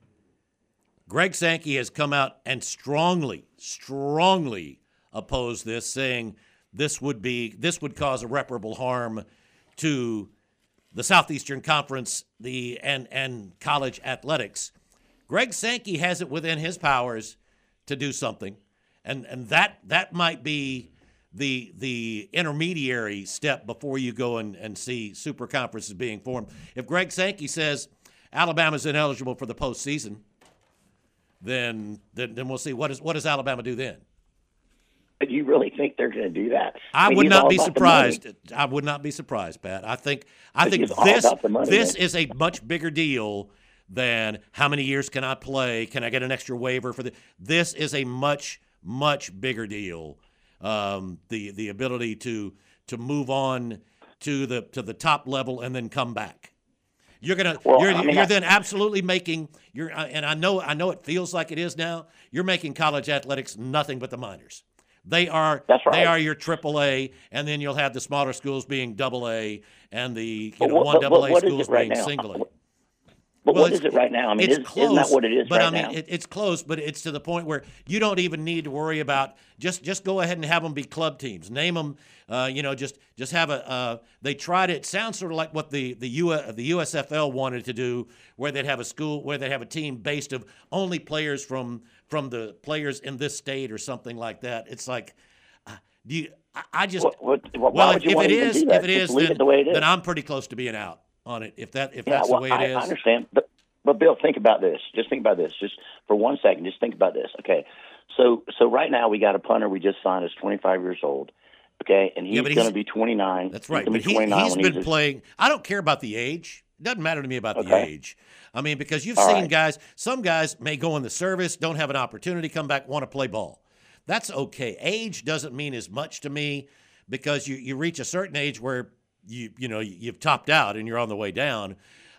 Greg Sankey has come out and strongly strongly opposed this, saying this would be this would cause irreparable harm to the Southeastern Conference, the and and college athletics. Greg Sankey has it within his powers to do something, and and that that might be the the intermediary step before you go and, and see super conferences being formed. If Greg Sankey says Alabama's ineligible for the postseason, then then, then we'll see what is what does Alabama do then. Do you really think they're going to do that? I, I mean, would not be surprised. I would not be surprised, Pat. I think I think this money, this man. is a much bigger deal than how many years can I play? Can I get an extra waiver for the? This is a much much bigger deal. Um, the the ability to to move on to the to the top level and then come back. You're gonna well, you're, I mean, you're I, then absolutely making you're and I know I know it feels like it is now. You're making college athletics nothing but the minors. They are That's right. they are your triple A, and then you'll have the smaller schools being double A, and the you but know what, one double A what schools right being now? single A. But well, what is it right now? I mean, it's is, close, isn't that what it is but right I mean, now? it, it's close, but it's to the point where you don't even need to worry about just just go ahead and have them be club teams. Name them, uh, you know, just just have a. Uh, they tried it. It sounds sort of like what the the U the U S F L wanted to do, where they'd have a school where they'd have a team based of only players from from the players in this state or something like that. It's like. Do you, I just what, what, what, well, if, if it is, if it is, then, it the way it is. then I'm pretty close to being out on it. If that, if yeah, that's well, the way I, it is, I understand. But, but Bill, think about this. Just think about this. Just for one second, just think about this. Okay, so so right now we got a punter we just signed. Is twenty-five years old. Okay, and he's, yeah, going to be twenty-nine. That's right. He's but he, he's been he's playing. A, I don't care about the age. It doesn't matter to me about okay. the age. I mean, because you've All seen right. guys. Some guys may go in the service, don't have an opportunity, come back, want to play ball. That's okay. Age doesn't mean as much to me because you, you reach a certain age where you you know you've topped out and you're on the way down.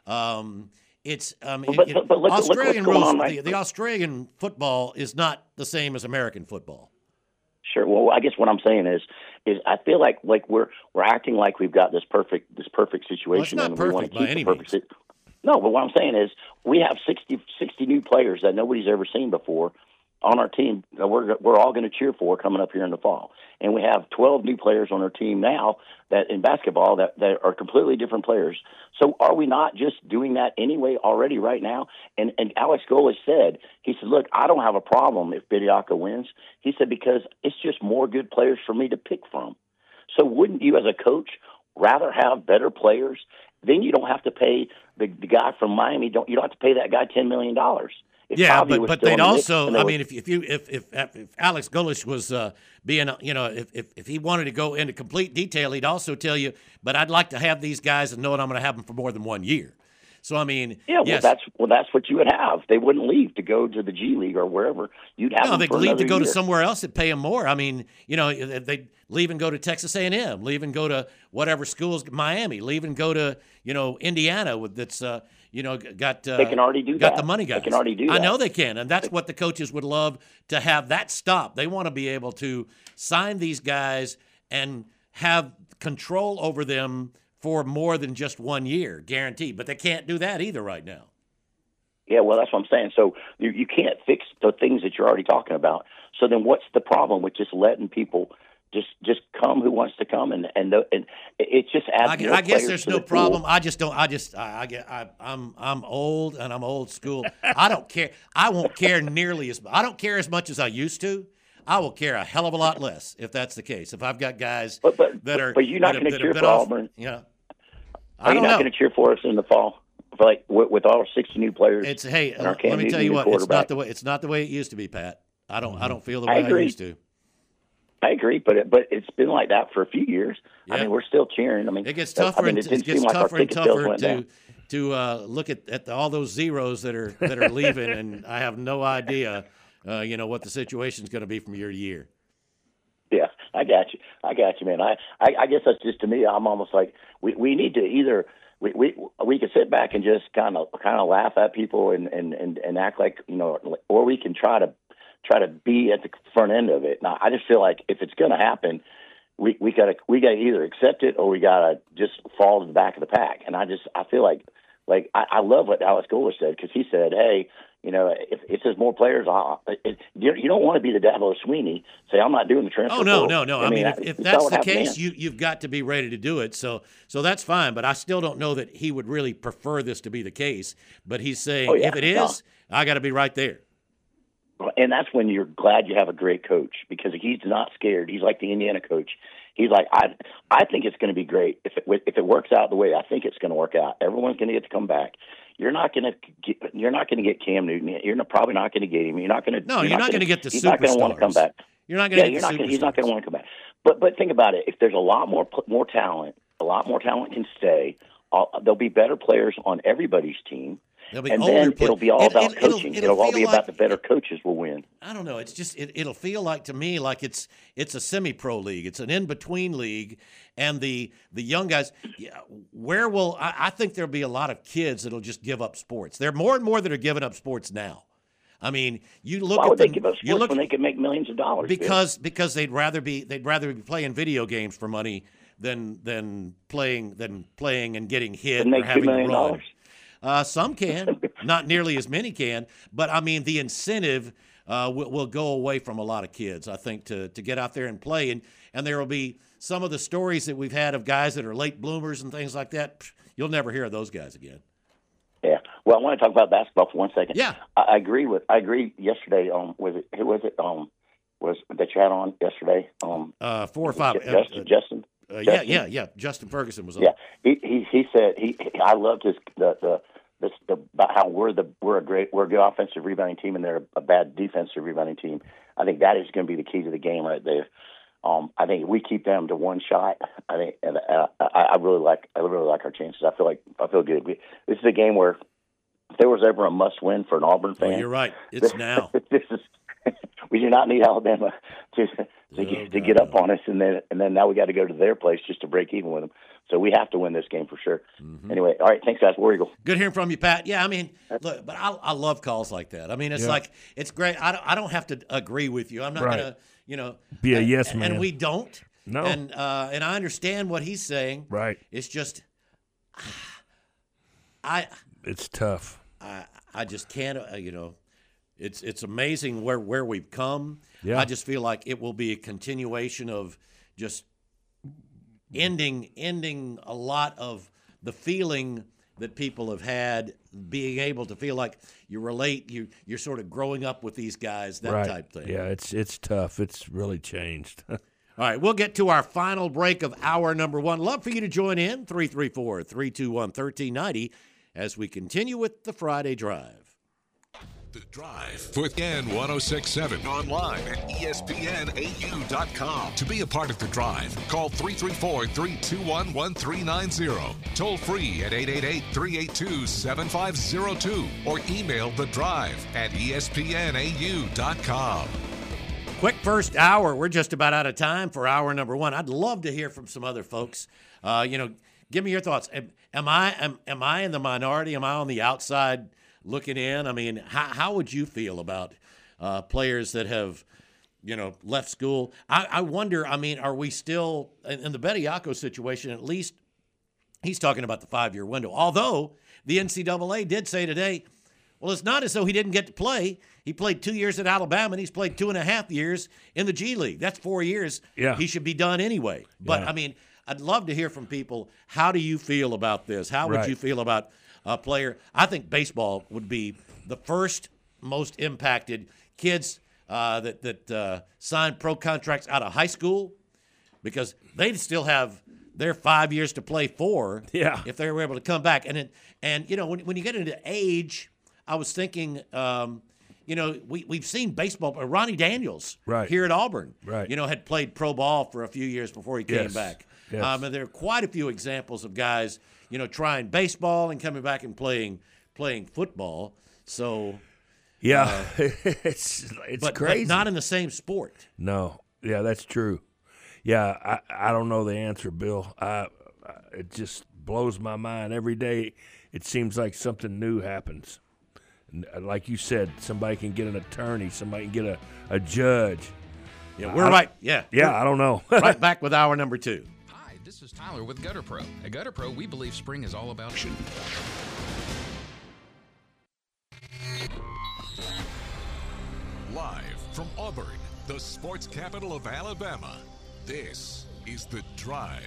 Um, it's um, but, it, but, but look, Australian look rules. right The, the Australian football is not the same as American football. Sure. Well, I guess what I'm saying is, is I feel like like we're we're acting like we've got this perfect this perfect situation. Well, it's not and perfect we want to by keep any the perfect means. si- No, but what I'm saying is we have sixty, sixty new players that nobody's ever seen before on our team that we're we're all going to cheer for coming up here in the fall. And we have twelve new players on our team now that in basketball that, that are completely different players. So are we not just doing that anyway already right now? And and Alex Golesh said, he said, look, I don't have a problem if Bediako wins. He said, because it's just more good players for me to pick from. So wouldn't you as a coach rather have better players? Then you don't have to pay the, the guy from Miami. Don't you don't have to pay that guy ten million dollars. If yeah, Bobby but but they'd also. I mean, if if you if if, if Alex Golesh was uh, being, you know, if, if if he wanted to go into complete detail, he'd also tell you, but I'd like to have these guys and know that I'm going to have them for more than one year. So I mean, yeah, well, yes. that's well, that's what you would have. They wouldn't leave to go to the G League or wherever. You'd have no, them they'd for leave to another go year. to somewhere else that pay them more. I mean, you know, they'd leave and go to Texas A and M, leave and go to whatever schools, Miami, leave and go to, you know, Indiana with that's, uh, you know, got uh, They can already do got that. the money guys. They can already do that. I know they can, and that's what the coaches would love to have that stop. They want to be able to sign these guys and have control over them for more than just one year, guaranteed. But they can't do that either right now. Yeah, well, that's what I'm saying. So you, you can't fix the things that you're already talking about. So then what's the problem with just letting people just just come who wants to come? And and, the, and it just adds I, more I guess players there's to no the pool. problem. I just don't. I just. I, I get. I, I'm. I'm old and I'm old school. I don't care. I won't care nearly as. I don't care as much as I used to. I will care a hell of a lot less if that's the case. If I've got guys But, but, that are. but you're not that going have- to that cheer have for been off- Auburn. Yeah. Are I you don't not know. going to cheer for us in the fall? For like with, with all sixty new players. It's hey. and our Let Cam me tell Newton you new what. It's not quarterback? the way. It's not the way it used to be, Pat. I don't. I don't feel the I way I, agree. used to. I agree, but it, but it's been like that for a few years. Yeah. I mean, we're still cheering. I mean, It gets I tougher mean, and it didn't it gets seem like our tougher and ticket sales tougher went to down. to uh, look at, at the, all those zeros that are that are leaving, and I have no idea, uh, you know, what the situation is going to be from year to year. Yeah, I got you. I got you, man. I, I, I guess that's just to me. I'm almost like we, we need to either we, we we can sit back and just kind of kind of laugh at people and, and, and, and act like you know, or we can try to try to be at the front end of it. Now, I just feel like if it's going to happen, we we got to we got to either accept it or we got to just fall to the back of the pack. And I just I feel like like I, I love what Alex Golesh said because he said, hey. You know, if it says more players, I'll, it, you, you don't want to be the Dabo Sweeney. Say, I'm not doing the transfer. Oh no, portal. no, no. I, I mean, mean, if, I, if it's that's all the happening. case, you you've got to be ready to do it. So so that's fine. But I still don't know that he would really prefer this to be the case. But he's saying Oh, yeah, if it no. is, I got to be right there. And that's when you're glad you have a great coach because he's not scared. He's like the Indiana coach. He's like, I, I think it's going to be great if it if it works out the way I think it's going to work out. Everyone's going to get to come back. You're not going to get, you're not going to get Cam Newton. You're not, probably not going to get him. You're not going to. No, you're, not going to get the He's superstars. not going to want to come back. You're not Yeah, going to you're get not. the Gonna, he's not superstars. going to want to come back. But but think about it. If there's a lot more pl- more talent, a lot more talent can stay. All, there'll be better players on everybody's team. There'll be And older then play- it'll be all it- about it- it'll- coaching. it'll It'll, all feel be like- about the better coaches will win. I don't know. It's just it, it'll feel like to me like it's it's a semi-pro league. It's an in-between league, and the the young guys. Yeah, where will I, I think there'll be a lot of kids that'll just give up sports. There are more and more that are giving up sports now. I mean, you look Why at would the, they give up you sports look when they can make millions of dollars? Bill? because because they'd rather be they'd rather be playing video games for money than than playing than playing and getting hit And make or two having to million run. dollars. Uh, some can, not nearly as many can, but I mean the incentive uh, will, will go away from a lot of kids, I think, to to get out there and play, and and there will be some of the stories that we've had of guys that are late bloomers and things like that. Psh, you'll never hear of those guys again. Yeah. Well, I want to talk about basketball for one second. Yeah. I, I agree with. I agree. Yesterday, um, was it who was it? Um, was that you had on yesterday? Um, Uh, four or five. J- Justin. uh, Justin. uh, yeah, Justin? yeah, yeah. Justin Ferguson was on. Yeah. He he he said he. he I loved his the the. This, the, about how we're the we're a great we're a good offensive rebounding team and they're a, a bad defensive rebounding team. I think that is going to be the key to the game right there. Um, I think if we keep them to one shot, I think and, uh, I, I really like I really like our chances. I feel like I feel good. We, this is a game where if there was ever a must win for an Auburn fan, Oh, you're right. It's now. this is we do not need Alabama to to, Oh, get, to God, get up no. on us, and then and then now we got to go to their place just to break even with them. So we have to win this game for sure. Mm-hmm. Anyway, all right, thanks guys. War Eagle. Good hearing from you, Pat. Yeah, I mean, look, but I, I love calls like that. I mean, it's Yeah. like it's great. I don't, I don't have to agree with you. I'm not Right. gonna, you know, Be a and- yes and, man. And we don't. No. And uh, and I understand what he's saying. Right. It's just, I, It's tough. I, I just can't. Uh, you know, it's it's amazing where where we've come. Yeah. I just feel like it will be a continuation of just ending ending a lot of the feeling that people have had, being able to feel like you relate, you you're sort of growing up with these guys, that right. type thing. Yeah, it's it's tough. It's really changed. All right, we'll get to our final break of hour number one. Love for you to join in, three three four, three two one, one three nine zero, as we continue with the Friday Drive. The Drive with E S P N one oh six point seven. Online at E S P N A U dot com. To be a part of The Drive, call three three four, three two one, one three nine zero. Toll free at eight eight eight, three eight two, seven five zero two. Or email The Drive at E S P N A U dot com. Quick first hour. We're just about out of time for hour number one. I'd love to hear from some other folks. Uh, you know, give me your thoughts. Am, am I am, am I in the minority? Am I on the outside looking in? I mean, how, how would you feel about uh, players that have, you know, left school? I, I wonder, I mean, are we still, in, in the Bediako situation, at least he's talking about the five-year window. Although the N C double A did say today, well, it's not as though he didn't get to play. He played two years at Alabama, and he's played two and a half years in the G League. That's four years. Yeah. He should be done anyway. But, Yeah. I mean, I'd love to hear from people. How do you feel about this? How would Right. you feel about a player? I think baseball would be the first most impacted. Kids uh, that, that uh, sign pro contracts out of high school, because they'd still have their five years to play for Yeah. if they were able to come back. And, it, and you know, when, when you get into age, I was thinking, um, you know, we, we've seen baseball. Ronnie Daniels Right. here at Auburn, Right. you know, had played pro ball for a few years before he came Yes. back. Yes. Um, and there are quite a few examples of guys, you know, trying baseball and coming back and playing playing football. So, Yeah, it's it's but, crazy. but not in the same sport. No, yeah, that's true. Yeah, I, I don't know the answer, Bill. I, I it just blows my mind every day. It seems like something new happens. And like you said, somebody can get an attorney, somebody can get a, a judge. Yeah, we're I- right. Yeah, Yeah, I don't know. we're right back with hour number two. Hi, this is Tyler with Gutter Pro. At Gutter Pro, we believe spring is all about action. Live from Auburn, the sports capital of Alabama, this is The Drive.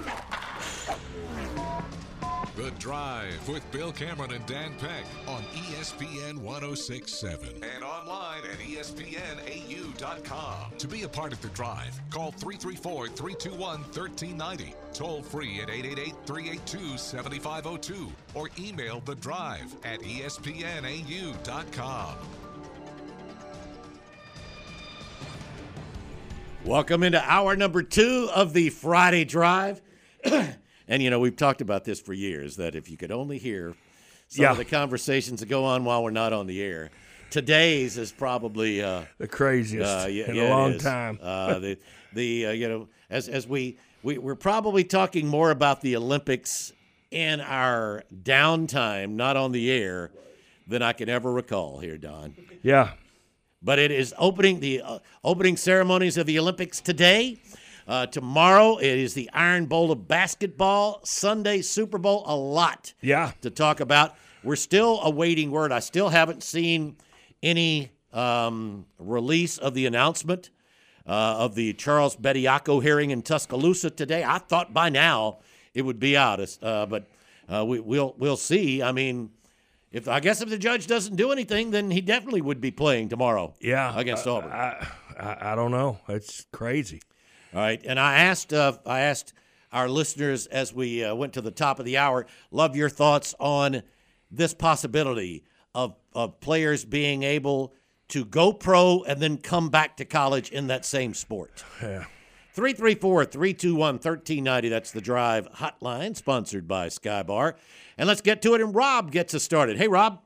The Drive with Bill Cameron and Dan Peck on E S P N one oh six point seven and online at E S P N A U dot com. To be a part of The Drive, call three three four, three two one, one three nine zero. Toll free at eight eight eight, three eight two, seven five zero two or email The Drive at E S P N A U dot com. Welcome into hour number two of the Friday Drive. And, you know, we've talked about this for years, that if you could only hear some Yeah. of the conversations that go on while we're not on the air, today's is probably uh, The craziest uh, yeah, in yeah, a it long is. time. Uh, the the uh, you know, as as we, we we're probably talking more about the Olympics in our downtime, not on the air, than I can ever recall here, Don. Yeah, But it is opening the uh, opening ceremonies of the Olympics today. Uh, tomorrow it is the Iron Bowl of basketball. Sunday, Super Bowl. A lot yeah. to talk about. We're still awaiting word. I still haven't seen any um, release of the announcement uh, of the Charles Bediako hearing in Tuscaloosa today. I thought by now it would be out, uh, but uh, we, we'll we'll see. I mean, if I guess if the judge doesn't do anything, then he definitely would be playing tomorrow. Yeah, against uh, Auburn. I, I I don't know. It's crazy. All right, and I asked uh, I asked our listeners as we uh, went to the top of the hour, love your thoughts on this possibility of of players being able to go pro and then come back to college in that same sport. Yeah. three three four, three two one, one three nine zero. That's the Drive hotline, sponsored by Skybar. And let's get to it, and Rob gets us started. Hey, Rob.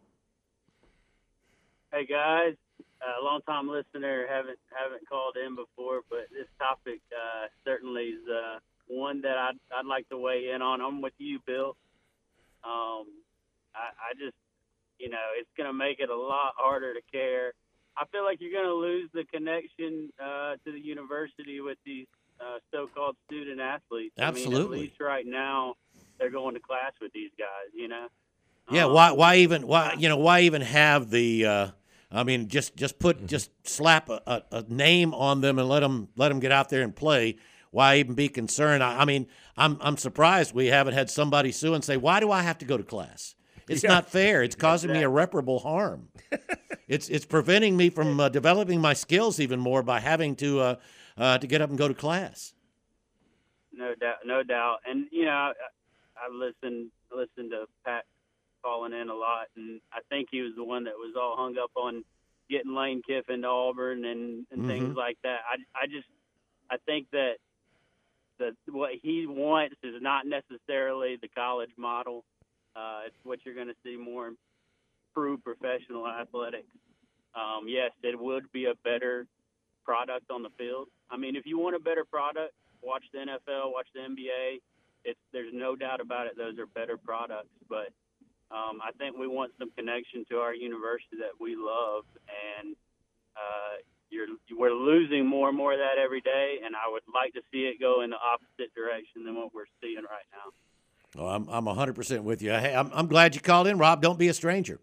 Hey guys, uh, long time listener, haven't haven't called in before, but this topic uh, certainly is uh, one that I'd I'd like to weigh in on. I'm with you, Bill. Um, I, I just, you know, it's going to make it a lot harder to care. I feel like you're going to lose the connection uh, to the university with these uh, so-called student athletes. I mean, Absolutely. at least right now, they're going to class with these guys. You know. Yeah, Um, why why even why you know why even have the uh, I mean just just put just slap a, a, a name on them and let them let them get out there and play. Why even be concerned? I, I mean, I'm I'm surprised we haven't had somebody sue and say, why do I have to go to class? It's Yeah. not fair. It's causing me irreparable harm. it's it's preventing me from uh, developing my skills even more by having to uh, uh, to get up and go to class. No doubt, no doubt. And you know, I, I listened listened to Pat calling in a lot, and I think he was the one that was all hung up on getting Lane Kiffin to Auburn and, and Mm-hmm. things like that. I, I just I think that the what he wants is not necessarily the college model. Uh, it's what you're going to see more improved professional athletics. Um, yes, it would be a better product on the field. I mean, if you want a better product, watch the N F L, watch the N B A. It's, there's no doubt about it. Those are better products. But um, I think we want some connection to our university that we love, and uh, you're, we're losing more and more of that every day, and I would like to see it go in the opposite direction than what we're seeing right now. Well, I'm I'm one hundred percent with you. Hey, I'm I'm glad you called in, Rob. Don't be a stranger.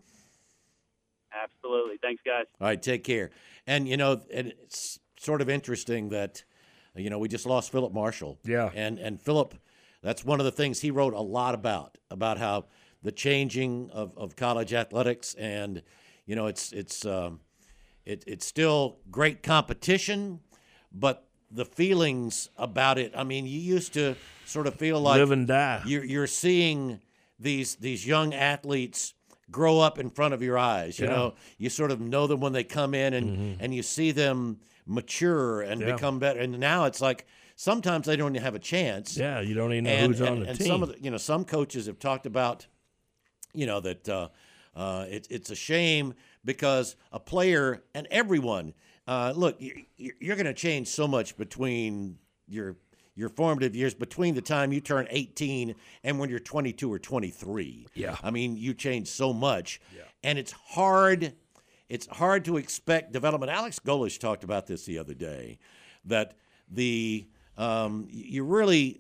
Absolutely. Thanks, guys. All right, take care. And you know, and it's sort of interesting that you know we just lost Philip Marshall. Yeah. And and Philip, that's one of the things he wrote a lot about about how the changing of, of college athletics, and you know it's it's um, it, it's still great competition, but the feelings about it. I mean, you used to sort of feel like live and die. You're you're seeing these these young athletes grow up in front of your eyes. You Yeah. know, you sort of know them when they come in, and Mm-hmm. and you see them mature and Yeah. become better. And now it's like sometimes they don't even have a chance. Yeah, you don't even know and, who's on and, the and team. some of the, you know, some coaches have talked about, you know, that uh, uh, it, it's a shame because a player and everyone, uh, look, you, you're going to change so much between your your formative years, between the time you turn eighteen and when you're twenty-two or twenty-three. Yeah. I mean, you change so much, and it's hard. It's hard to expect development. Alex Golish talked about this the other day, that the um, you really,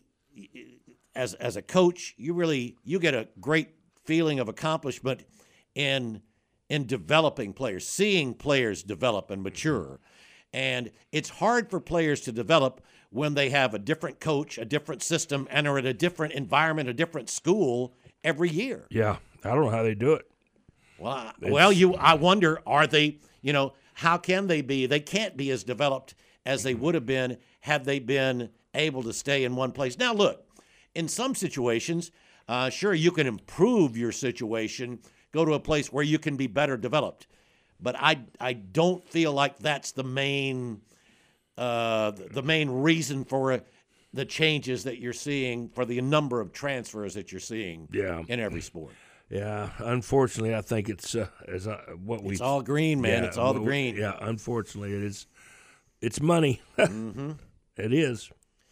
as as a coach, you really you get a great feeling of accomplishment in in developing players, seeing players develop and mature. And it's hard for players to develop when they have a different coach, a different system, and are at a different environment, a different school every year. Yeah, I don't know how they do it. Well, I, well, you. I wonder, are they? You know, how can they be? They can't be as developed as they would have been had they been able to stay in one place. Now, look, in some situations, uh, sure, you can improve your situation, go to a place where you can be better developed. But I, I don't feel like that's the main, uh, the main reason for uh, the changes that you're seeing, for the number of transfers that you're seeing Yeah. in every sport. Yeah, unfortunately, I think it's uh, as uh, what we. It's all green, man. Yeah, it's all the what we- green. Yeah, unfortunately, it is. It's money. Mm-hmm. It is.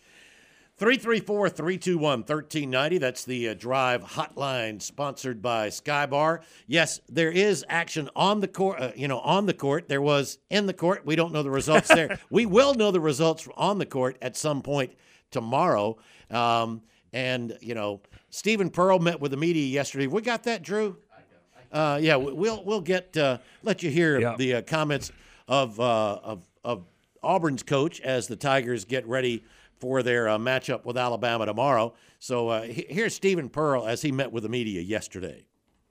three three four, three two one, one three nine zero. That's the uh, Drive Hotline, sponsored by Skybar. Yes, there is action on the court. Uh, you know, on the court. There was in the court. We don't know the results there. We will know the results on the court at some point tomorrow. Um, and you know, Stephen Pearl met with the media yesterday. We got that, Drew? Uh, yeah, we- we'll we'll get uh, let you hear Yeah. the uh, comments of uh, of of Auburn's coach as the Tigers get ready for their uh, matchup with Alabama tomorrow. So uh, he- here's Stephen Pearl as he met with the media yesterday.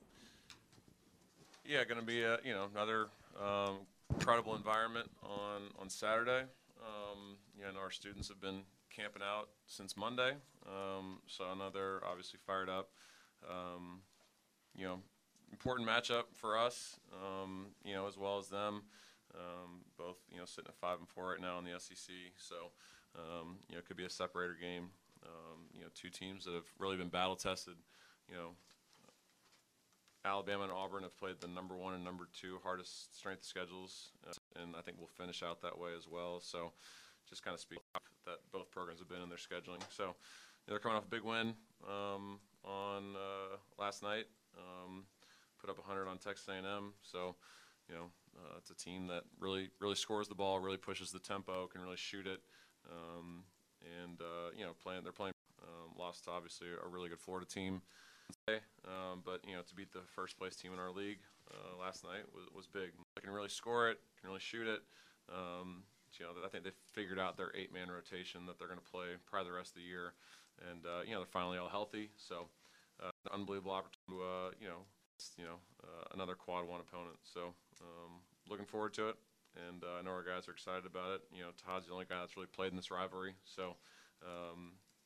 Yeah, going to be a, you know another um, incredible environment on on Saturday. Um, you know, our students have been camping out since Monday, um, so I know they're obviously fired up. Um, you know, important matchup for us. Um, you know, as well as them. Um, both you know sitting at five and four right now in the S E C. So um, you know, it could be a separator game. Um, you know, two teams that have really been battle tested. You know. Alabama and Auburn have played the number one and number two hardest strength schedules, uh, and I think we'll finish out that way as well. So just kind of speak that both programs have been in their scheduling. So they're coming off a big win um, on uh, last night, um, put up one hundred on Texas A and M. So, you know, uh, it's a team that really, really scores the ball, really pushes the tempo, can really shoot it, um, and, uh, you know, playing, they're playing, um, lost to obviously a really good Florida team. Um, but you know, to beat the first place team in our league uh, last night was, was big. They can really score it, can really shoot it. Um, you know, I think they figured out their eight-man rotation that they're going to play probably the rest of the year, and uh, you know, they're finally all healthy. So, uh, an unbelievable opportunity to uh, you know, you know, uh, another quad one opponent. So, um, looking forward to it, and uh, I know our guys are excited about it. You know, Todd's the only guy that's really played in this rivalry, so. Um,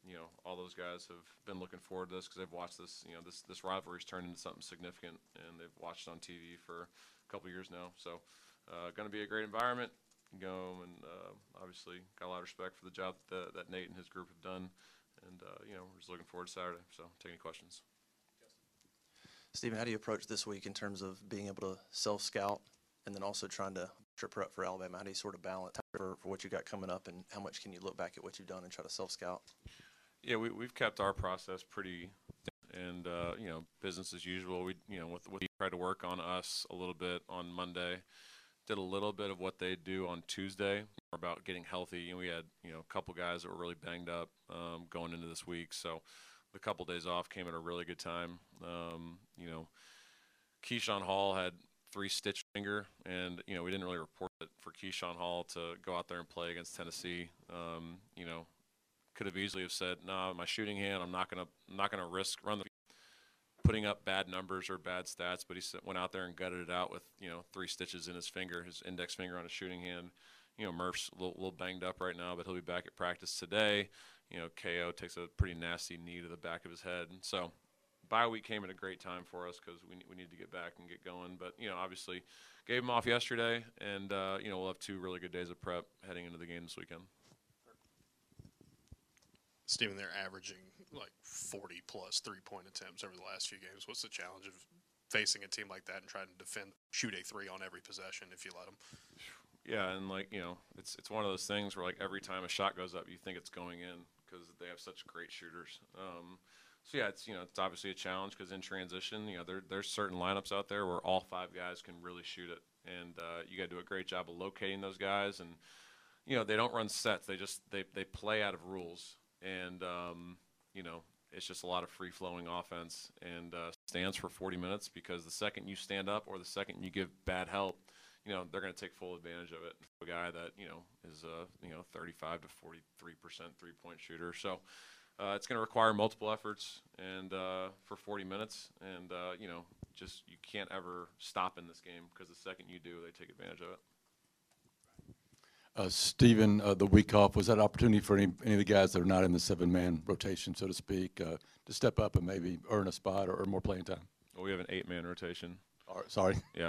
you know, all those guys have been looking forward to this because they've watched this, you know, this, this rivalry's turned into something significant, and they've watched it on T V for a couple years now. So uh, going to be a great environment. Go and uh, obviously got a lot of respect for the job that, that Nate and his group have done. And, uh, you know, we're just looking forward to Saturday. So take any questions. Stephen, how do you approach this week in terms of being able to self-scout and then also trying to prep for Alabama? How do you sort of balance for, for what you got coming up, and how much can you look back at what you've done and try to self-scout? Yeah, we, we've kept our process pretty, and, uh, you know, business as usual. We, you know, with, with we tried to work on us a little bit on Monday. Did a little bit of what they do on Tuesday about getting healthy. And we had, you know, a couple guys that were really banged up um, going into this week. So the couple days off came at a really good time. Um, you know, Keyshawn Hall had three stitch finger, and, you know, we didn't really report it for Keyshawn Hall to go out there and play against Tennessee. Um, you know, could have easily have said, no, nah, my shooting hand, I'm not going to I'm not going to risk run the putting up bad numbers or bad stats, but he went out there and gutted it out with, you know, three stitches in his finger, his index finger on his shooting hand. You know, Murph's a little, little banged up right now, but he'll be back at practice today. You know, K O takes a pretty nasty knee to the back of his head. And so bye week came at a great time for us because we, we need to get back and get going. But, you know, obviously gave him off yesterday, and, uh, you know, we'll have two really good days of prep heading into the game this weekend. Stephen, they're averaging like forty plus three-point attempts over the last few games. What's the challenge of facing a team like that and trying to defend, shoot a three on every possession if you let them? Yeah, and like, you know, it's it's one of those things where like every time a shot goes up, you think it's going in because they have such great shooters. Um, so yeah, it's you know it's obviously a challenge because in transition, you know, there there's certain lineups out there where all five guys can really shoot it, and uh, you got to do a great job of locating those guys. And you know, they don't run sets; they just they they play out of rules. And, um, you know, it's just a lot of free-flowing offense, and uh, stands for forty minutes because the second you stand up or the second you give bad help, you know, they're going to take full advantage of it. A guy that, you know, is a, you know, thirty-five to forty-three percent three-point shooter. So uh, it's going to require multiple efforts and uh, for forty minutes. And, uh, you know, just you can't ever stop in this game because the second you do, they take advantage of it. Uh, Stephen, uh, the week off, was that an opportunity for any, any of the guys that are not in the seven-man rotation, so to speak, uh, to step up and maybe earn a spot or, or more playing time? Well, we have an eight-man rotation. All right, sorry. Yeah.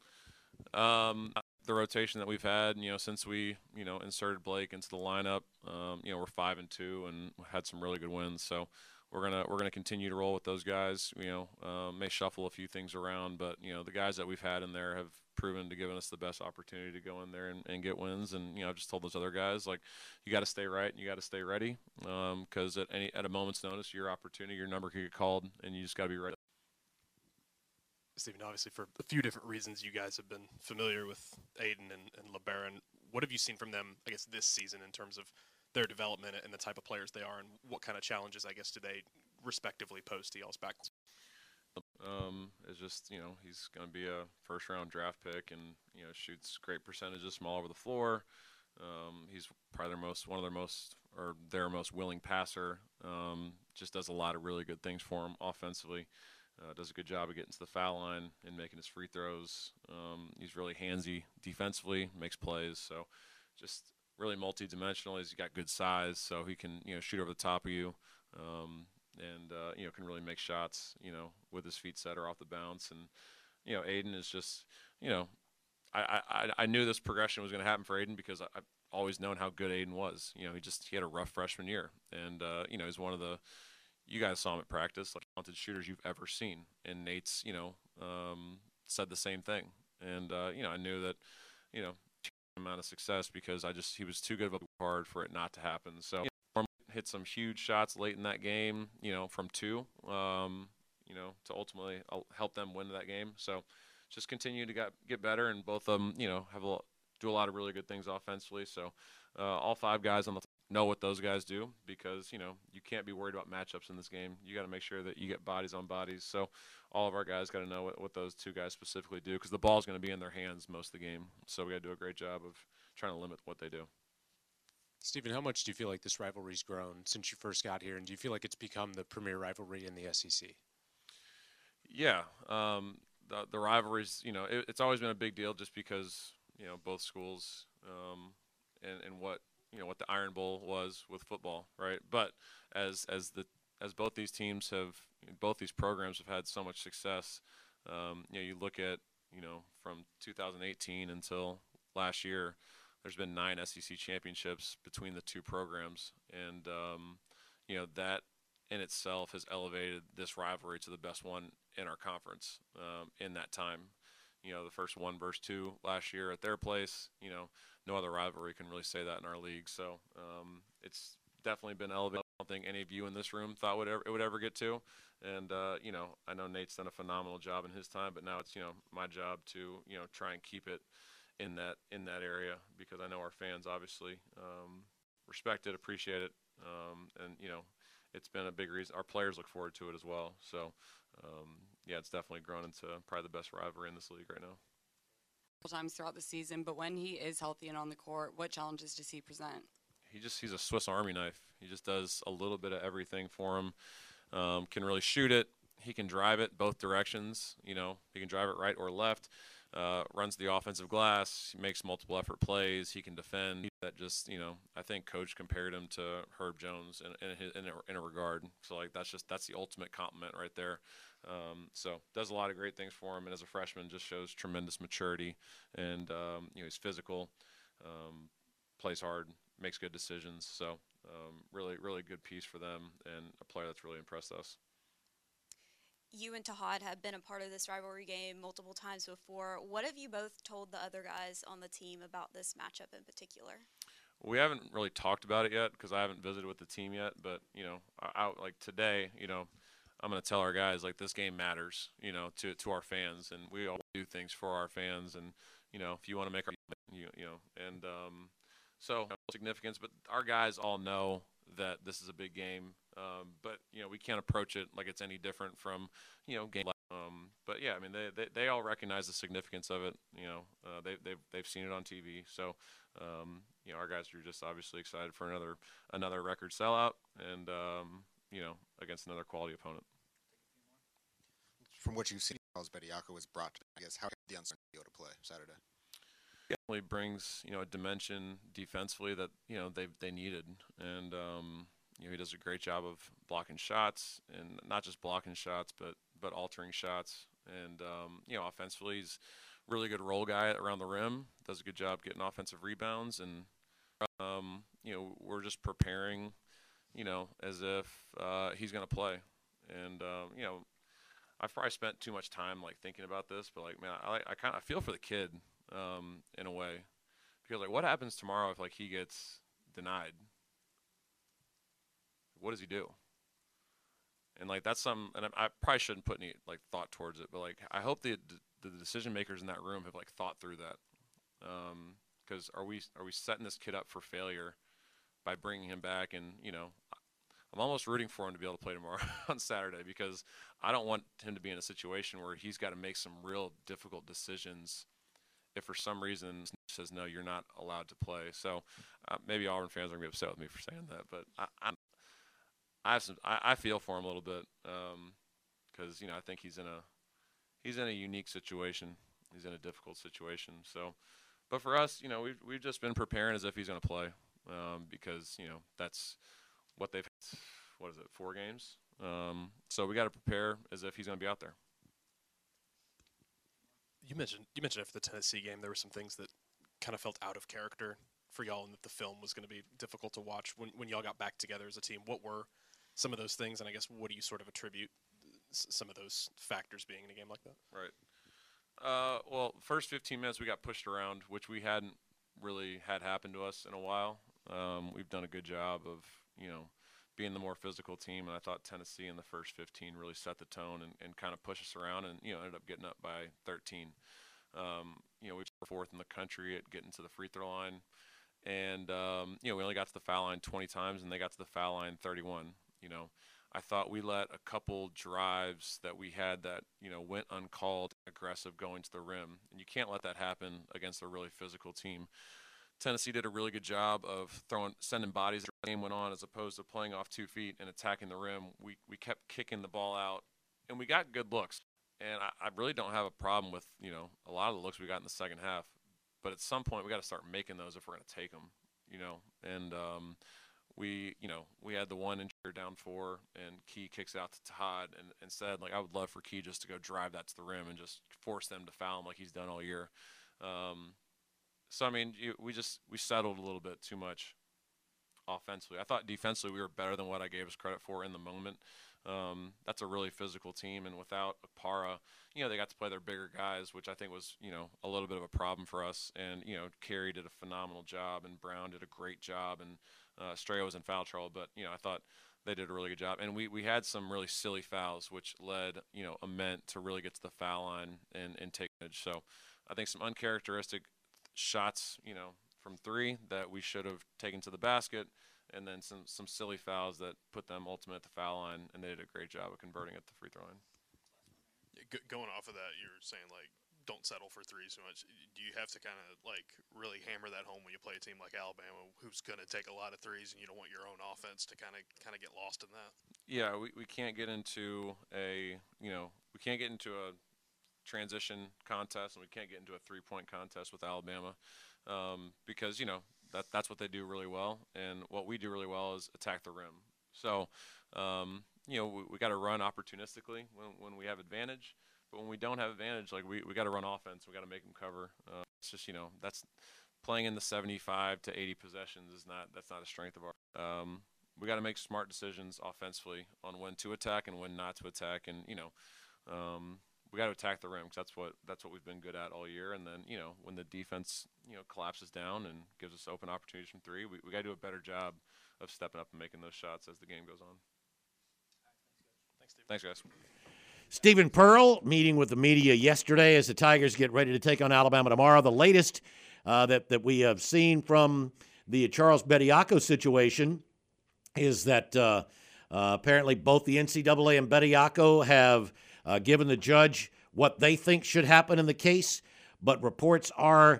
Um, the rotation that we've had, you know, since we, you know, inserted Blake into the lineup, um, you know, we're five and two and had some really good wins. So we're gonna we're gonna continue to roll with those guys. You know, um, may shuffle a few things around, but you know, the guys that we've had in there have proven to give us the best opportunity to go in there and, and get wins. And, you know, I've just told those other guys, like, you got to stay right and you got to stay ready because um, at any at a moment's notice, your opportunity, your number could get called, and you just got to be ready. Stephen, obviously for a few different reasons, you guys have been familiar with Aiden and, and LeBaron. What have you seen from them, I guess, this season in terms of their development and the type of players they are, and what kind of challenges, I guess, do they respectively pose to y'all's back? Um, it's just, you know, he's going to be a first-round draft pick and, you know, shoots great percentages from all over the floor. Um, he's probably their most, one of their most, or their most willing passer. Um, just does a lot of really good things for him offensively. Uh, does a good job of getting to the foul line and making his free throws. Um, he's really handsy defensively, makes plays. So just really multi-dimensional. He's got good size, so he can, you know, shoot over the top of you. Um, and, uh, you know, can really make shots, you know, with his feet set or off the bounce. And, you know, Aiden is just, you know, I, I, I knew this progression was going to happen for Aiden because I, I've always known how good Aiden was. You know, he just, he had a rough freshman year. And, uh, you know, he's one of the, you guys saw him at practice, like, talented shooters you've ever seen. And Nate's, you know, um, said the same thing. And, uh, you know, I knew that, you know, amount of success because I just, he was too good of a hard for it not to happen. So, you know, hit some huge shots late in that game, you know, from two, um, you know, to ultimately help them win that game. So just continue to get, get better, and both of them, you know, have a, do a lot of really good things offensively. So uh, all five guys on the know what those guys do because, you know, you can't be worried about matchups in this game. You got to make sure that you get bodies on bodies. So all of our guys got to know what, what those two guys specifically do because the ball's going to be in their hands most of the game. So we got to do a great job of trying to limit what they do. Stephen, how much do you feel like this rivalry's grown since you first got here, and do you feel like it's become the premier rivalry in the S E C? Yeah, um, the the rivalries, you know, it, it's always been a big deal just because, you know, both schools um, and, and what, you know what the Iron Bowl was with football, right? But as as the as both these teams have, both these programs have had so much success. Um, you know, you look at, you know, from two thousand eighteen until last year, there's been nine S E C championships between the two programs, and um, you know that in itself has elevated this rivalry to the best one in our conference um, in that time. You know, the first one versus two last year at their place. You know, no other rivalry can really say that in our league. So um, it's definitely been elevated. I don't think any of you in this room thought would ever, it would ever get to. And, uh, you know, I know Nate's done a phenomenal job in his time, but now it's, you know, my job to, you know, try and keep it in that in that area, because I know our fans obviously um, respect it, appreciate it, um, and, you know, it's been a big reason. Our players look forward to it as well. So, um, yeah, it's definitely grown into probably the best rivalry in this league right now. Times throughout the season, but when he is healthy and on the court, what challenges does he present? He just he's a Swiss Army knife. He just does a little bit of everything for him. Um, can really shoot it. He can drive it both directions. You know, he can drive it right or left. Uh, runs the offensive glass. He makes multiple effort plays. He can defend. That just, you know, I think Coach compared him to Herb Jones in in, in, a, in a regard. So like that's just that's the ultimate compliment right there. Um, so does a lot of great things for him, and as a freshman, just shows tremendous maturity. And um, you know, he's physical, um, plays hard, makes good decisions. So um, really, really good piece for them, and a player that's really impressed us. You and Tahad have been a part of this rivalry game multiple times before. What have you both told the other guys on the team about this matchup in particular? We haven't really talked about it yet because I haven't visited with the team yet. But, you know, out like today, you know, I'm going to tell our guys, like, this game matters, you know, to to our fans. And we all do things for our fans. And, you know, if you want to make our, you, you know, and um, so significance. But our guys all know that this is a big game. Um, but, you know, we can't approach it like it's any different from, you know, game. Um, but, yeah, I mean, they, they, they all recognize the significance of it. You know, uh, they, they've, they've seen it on T V. So, um, you know, our guys are just obviously excited for another another record sellout and, um, you know, against another quality opponent. From what you've seen, Charles Bediako was brought to, I guess, how the uncertainty to play Saturday? Definitely brings, you know, a dimension defensively that, you know, they they needed. And, um, you know, he does a great job of blocking shots, and not just blocking shots, but but altering shots. And, um, you know, offensively, he's a really good roll guy around the rim, does a good job getting offensive rebounds. And, um, you know, we're just preparing, you know, as if uh, he's going to play. And, um, you know, I've probably spent too much time, like, thinking about this, but, like, man, I, I kind of feel for the kid um, in a way. Because, like, what happens tomorrow if, like, he gets denied? What does he do? And, like, that's something, and I, I probably shouldn't put any, like, thought towards it, but, like, I hope the the decision makers in that room have, like, thought through that. Because um, are we are we setting this kid up for failure by bringing him back? And, you know, I'm almost rooting for him to be able to play tomorrow on Saturday, because I don't want him to be in a situation where he's got to make some real difficult decisions if for some reason says, no, you're not allowed to play. So uh, maybe Auburn fans are going to be upset with me for saying that, but I, I'm, I, have some, I, I feel for him a little bit because, um, you know, I think he's in a he's in a unique situation. He's in a difficult situation. So, but for us, you know, we've, we've just been preparing as if he's going to play um, because, you know, that's what they've had, what is it, four games? Um, so we got to prepare as if he's going to be out there. You mentioned you mentioned after the Tennessee game there were some things that kind of felt out of character for y'all, and that the film was going to be difficult to watch when when y'all got back together as a team. What were some of those things, and I guess what do you sort of attribute s- some of those factors being in a game like that? Right. Uh, well, first fifteen minutes we got pushed around, which we hadn't really had happen to us in a while. Um, we've done a good job of, you know, being the more physical team, and I thought Tennessee in the first fifteen really set the tone and, and kind of pushed us around, and, you know, ended up getting up by thirteen. Um, you know, we were fourth in the country at getting to the free throw line, and, um, you know, we only got to the foul line twenty times, and they got to the foul line thirty-one. You know, I thought we let a couple drives that we had that, you know, went uncalled, aggressive going to the rim, and you can't let that happen against a really physical team. Tennessee did a really good job of throwing, sending bodies as the game went on, as opposed to playing off two feet and attacking the rim. We we kept kicking the ball out, and we got good looks. And I, I really don't have a problem with, you know, a lot of the looks we got in the second half. But at some point, we got to start making those if we're going to take them. you know, and um, we, you know, we had the one incher down four, and Key kicks out to Todd, and, and said, like, I would love for Key just to go drive that to the rim and just force them to foul him like he's done all year. Um, so, I mean, you, we just we settled a little bit too much offensively. I thought defensively we were better than what I gave us credit for in the moment. Um, that's a really physical team, and without Akpara, you know, they got to play their bigger guys, which I think was, you know, a little bit of a problem for us. And, you know, Carey did a phenomenal job, and Brown did a great job, and uh, Straya was in foul trouble. But, you know, I thought they did a really good job. And we, we had some really silly fouls, which led, you know, Ament to really get to the foul line and, and take edge. So I think some uncharacteristic shots, you know, from three that we should have taken to the basket, and then some, some silly fouls that put them ultimate at the foul line, and they did a great job of converting at the free throw line. G- going off of that, you're saying, like, don't settle for threes too much. Do you have to kind of, like, really hammer that home when you play a team like Alabama, who's going to take a lot of threes, and you don't want your own offense to kind of kind of get lost in that? Yeah, we, we can't get into a, you know, we can't get into a transition contest, and we can't get into a three-point contest with Alabama um, because, you know, that that's what they do really well, and what we do really well is attack the rim. So, um, you know, we, we got to run opportunistically when, when we have advantage, but when we don't have advantage, like we, we got to run offense. We got to make them cover. Uh, it's just, you know, that's playing in the seventy-five to eighty possessions is not, that's not a strength of ours. Um, we got to make smart decisions offensively on when to attack and when not to attack. And, you know, um, we got to attack the rim because that's what, that's what we've been good at all year. And then, you know, when the defense, you know, collapses down and gives us open opportunities from three, we, we got to do a better job of stepping up and making those shots as the game goes on. Thanks, guys. Stephen Pearl meeting with the media yesterday as the Tigers get ready to take on Alabama tomorrow. The latest uh, that, that we have seen from the Charles Bediako situation is that uh, uh, apparently both the N C double A and Bediako have uh, given the judge what they think should happen in the case, but reports are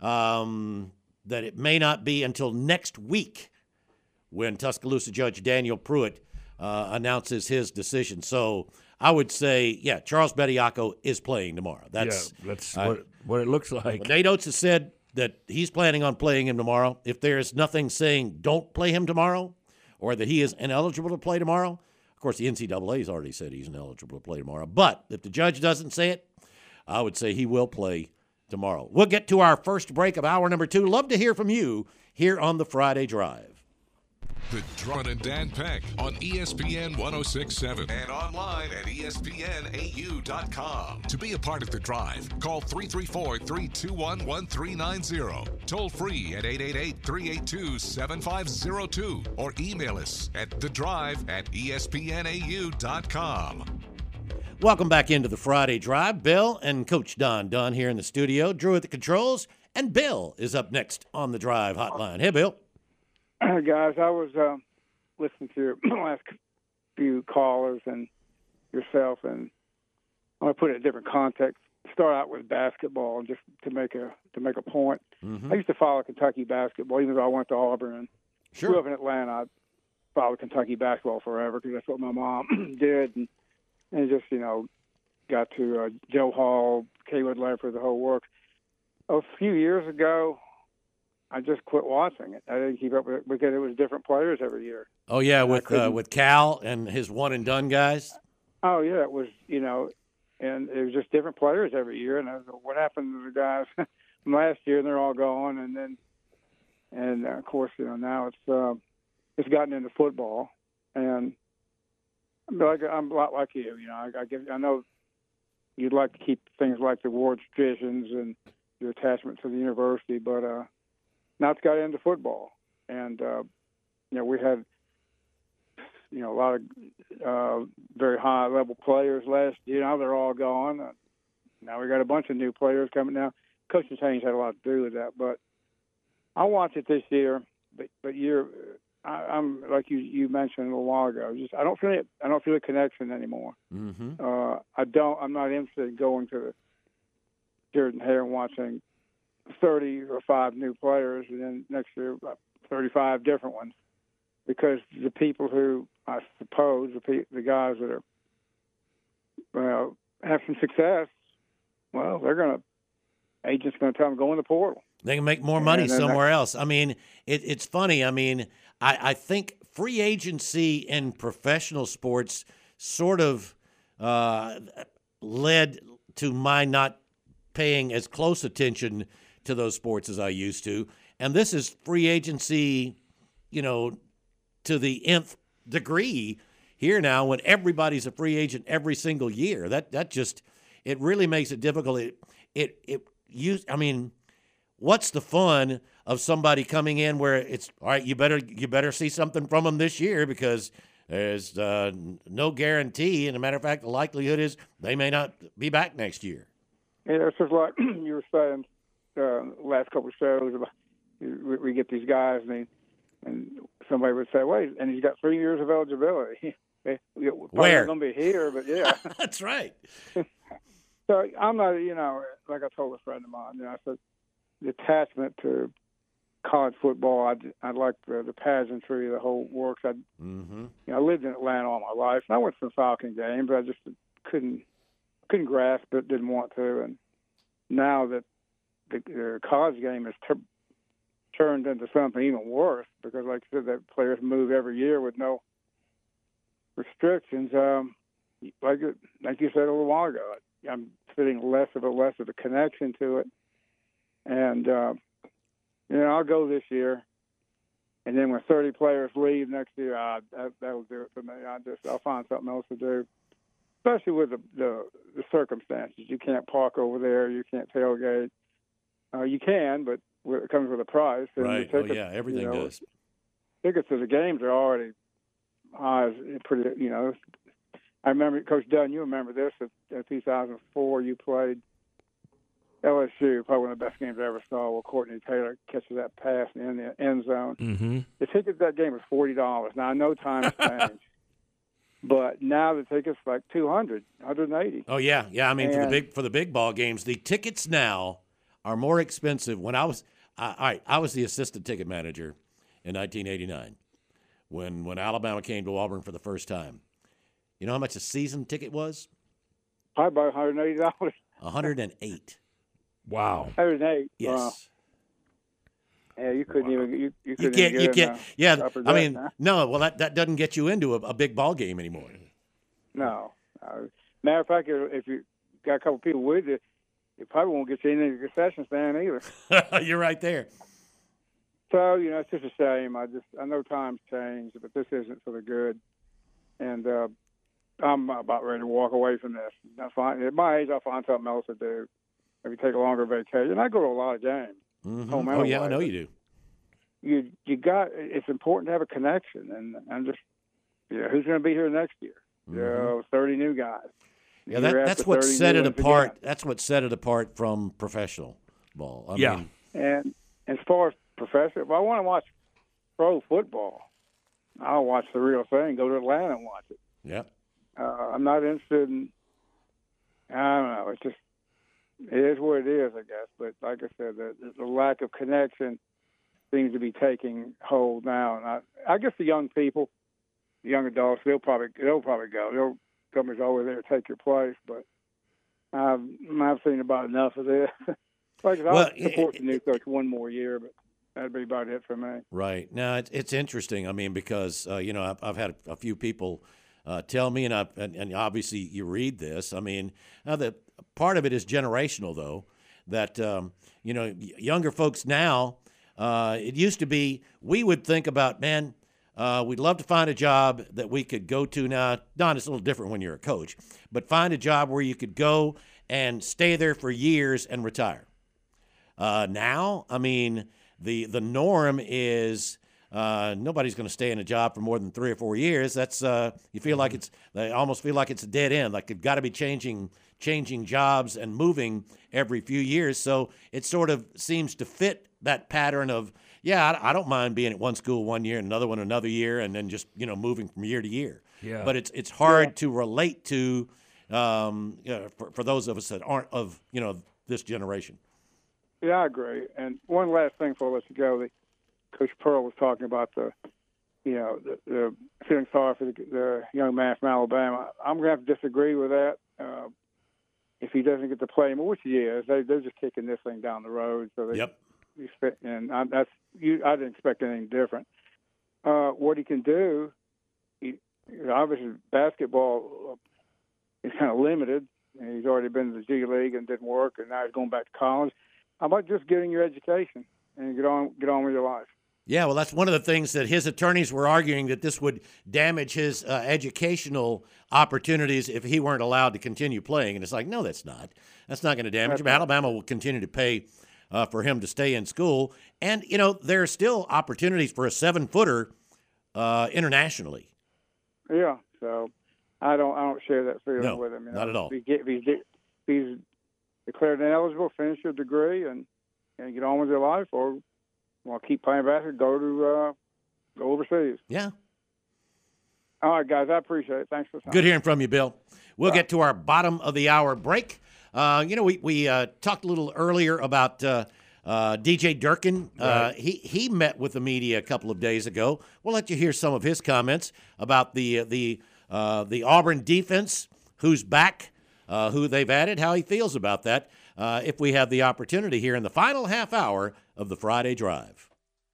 um, that it may not be until next week when Tuscaloosa Judge Daniel Pruitt uh, announces his decision. So I would say, yeah, Charles Bediako is playing tomorrow. That's, yeah, that's uh, what, what it looks like. Nate Oates has said that he's planning on playing him tomorrow. If there's nothing saying don't play him tomorrow or that he is ineligible to play tomorrow, of course, the N C double A has already said he's ineligible to play tomorrow. But if the judge doesn't say it, I would say he will play tomorrow. We'll get to our first break of hour number two. Love to hear from you here on the Friday Drive. The Drive and Dan Peck on E S P N one oh six point seven and online at E S P N A U dot com. To be a part of The Drive, call three three four, three two one, one three nine zero. Toll free at eight eight eight, three eight two, seven five zero two or email us at the drive at E S P N A U dot com. Welcome back into the Friday Drive. Bill and Coach Don Dunn here in the studio. Drew at the controls, and Bill is up next on the Drive Hotline. Hey, Bill. Uh, guys, I was uh, listening to your last few callers and yourself, and I'm going to put it in a different context. Start out with basketball, just to make a to make a point. Mm-hmm. I used to follow Kentucky basketball, even though I went to Auburn and sure. grew up in Atlanta. I followed Kentucky basketball forever because that's what my mom did, and, and just you know got to uh, Joe Hall, Kaywood Ledford, the whole works. A few years ago, I just quit watching it. I didn't keep up with it because it was different players every year. Oh yeah, with uh, with Cal and his one and done guys. Oh yeah, it was you know, and it was just different players every year. And I was, what happened to the guys from last year? And they're all gone. And then, and uh, of course, you know now it's uh, it's gotten into football, and I'm like I'm a lot like you. You know, I, I give I know you'd like to keep things like the award traditions and your attachment to the university, but. uh Now it's got into football, and uh, you know we had you know a lot of uh, very high level players last year. Now they're all gone. Uh, now we got a bunch of new players coming. Now coaching change had a lot to do with that, but I watched it this year. But but you're I, I'm like you you mentioned a little while ago. Just I don't feel it. I don't feel a connection anymore. Mm-hmm. Uh, I don't. I'm not interested in going to the Jordan Hare and watching thirty or five new players, and then next year about thirty-five different ones, because the people who I suppose the pe- the guys that are well have some success, well, they're gonna agents gonna tell them go in the portal. They can make more money And then somewhere that- else. I mean, it, it's funny. I mean, I, I think free agency in professional sports sort of uh, led to my not paying as close attention to those sports as I used to. And this is free agency, you know, to the nth degree here now when everybody's a free agent every single year. That that just, it really makes it difficult. It, it, it you, I mean, what's the fun of somebody coming in where it's, all right, you better you better see something from them this year because there's uh, no guarantee. And a matter of fact, the likelihood is they may not be back next year. Yeah, it's just like you were saying uh, last couple of shows about we, we get these guys and they, and somebody would say, wait, and he's got three years of eligibility. They, we're Where? going to be here, but yeah. That's right. So I'm not, you know, like I told a friend of mine, you know, I said the attachment to college football, I, I like the, the pageantry, the whole works. I, mm-hmm. you know, I lived in Atlanta all my life, and I went to some Falcon games, but I just couldn't couldn't grasp it, didn't want to. And now that the, the college game has ter- turned into something even worse, because like I said, that players move every year with no restrictions. Um, like it, like you said a little while ago, I'm feeling less of a less of a connection to it, and uh, you know, I'll go this year, and then when thirty players leave next year, uh, that that'll do it for me. I just I'll find something else to do, especially with the the, the circumstances. You can't park over there, you can't tailgate. Uh, you can, but it comes with a price. And Right. the Oh, tickets, yeah, everything you know, does. Tickets to the games are already high, pretty. You know, I remember, Coach Dunn, you remember this, in two thousand four, you played L S U, probably one of the best games I ever saw, where Courtney Taylor catches that pass in the end zone. Mm-hmm. The ticket to that game was forty dollars. Now, I know times changed, but now the ticket's like two hundred dollars, one hundred eighty dollars. Oh yeah, yeah. I mean, for the And- big for the big ball games, the tickets now are more expensive. When I was, I, all right, I was the assistant ticket manager in nineteen eighty-nine when when Alabama came to Auburn for the first time. You know how much a season ticket was? Probably about one hundred eighty dollars. one hundred eight. Wow. one hundred eight. Yes. Wow. Yeah, you couldn't even you, you You couldn't can't. even You get in can't. the Yeah. upper I deck, mean, huh? no. Well, that, that doesn't get you into a, a big ball game anymore. No. Uh, matter of fact, if you got a couple people with you, you probably won't get you into the concession stand either. You're right there. So, you know, it's just a shame. I just I know times change, but this isn't for the good. And uh, I'm about ready to walk away from this. I find, at my age, I'll find something else to do. Maybe take a longer vacation. I go to a lot of games. Mhm. Home Oh and yeah, I away, know but you do. You you got. It's important to have a connection, and I'm just, you know, who's going to be here next year? You know, thirty new guys. Yeah, Year that, after that's what thirty set new it ones apart. again. That's what set it apart from professional ball. I Yeah. mean, And as far as professional, if I want to watch pro football, I'll watch the real thing. Go to Atlanta and watch it. yeah. Uh, I'm not interested in. I don't know. It's just it is what it is, I guess. But like I said, the, the lack of connection seems to be taking hold now, and I, I guess the young people, the young adults, they'll probably they'll probably go. They'll somebody's always there to take your place. But um, I've seen about enough of this. Like I said, Well, I'll support the new coach one more year, but that'd be about it for me. Right. Now, it's, it's interesting. I mean, because, uh, you know, I've, I've had a few people uh, tell me, and, I, and, and obviously you read this. I mean, now the part of it is generational, though, that, um, you know, y- younger folks now, uh, it used to be we would think about, man, uh, we'd love to find a job that we could go to now. Don, it's a little different when you're a coach, but find a job where you could go and stay there for years and retire. Uh, now, I mean, the the norm is uh, nobody's going to stay in a job for more than three or four years. That's uh, you feel like it's they almost feel like it's a dead end. Like they've got to be changing changing jobs and moving every few years. So it sort of seems to fit that pattern of yeah, I, I don't mind being at one school one year and another one another year, and then just you know moving from year to year. Yeah. But it's it's hard to relate to um, you know, for for those of us that aren't of you know this generation. Yeah, I agree. And one last thing before I let you go, the, Coach Pearl was talking about the, you know, the, the feeling sorry for the, the young man from Alabama. I'm going to have to disagree with that. Uh, if he doesn't get to play more, which he is, they, they're just kicking this thing down the road. So they, Yep. He's fit, and I, that's you. I didn't expect anything different. Uh, what he can do, he, obviously basketball is kind of limited. And he's already been to the G League and didn't work, and now he's going back to college. How about just getting your education and get on get on with your life? Yeah, well, that's one of the things that his attorneys were arguing, that this would damage his uh, educational opportunities if he weren't allowed to continue playing. And it's like, no, that's not. That's not going to damage him. Alabama will continue to pay uh, for him to stay in school. And, you know, there are still opportunities for a seven-footer uh, internationally. Yeah, so I don't I don't share that feeling No, with him. You know? not at all. If, he get, if, he's, if he's declared ineligible, finish your degree, and, and get on with your life, or want to keep playing basketball, go to uh, go overseas. Yeah. All right, guys, I appreciate it. Thanks for the time. Good hearing from you, Bill. We'll get to our bottom of the hour break. Uh, you know, we we uh, talked a little earlier about uh, uh, D J Durkin. Uh, Right. he he met with the media a couple of days ago. We'll let you hear some of his comments about the the uh, the Auburn defense, who's back, uh, who they've added, how he feels about that. Uh, if we have the opportunity here in the final half hour of the Friday Drive.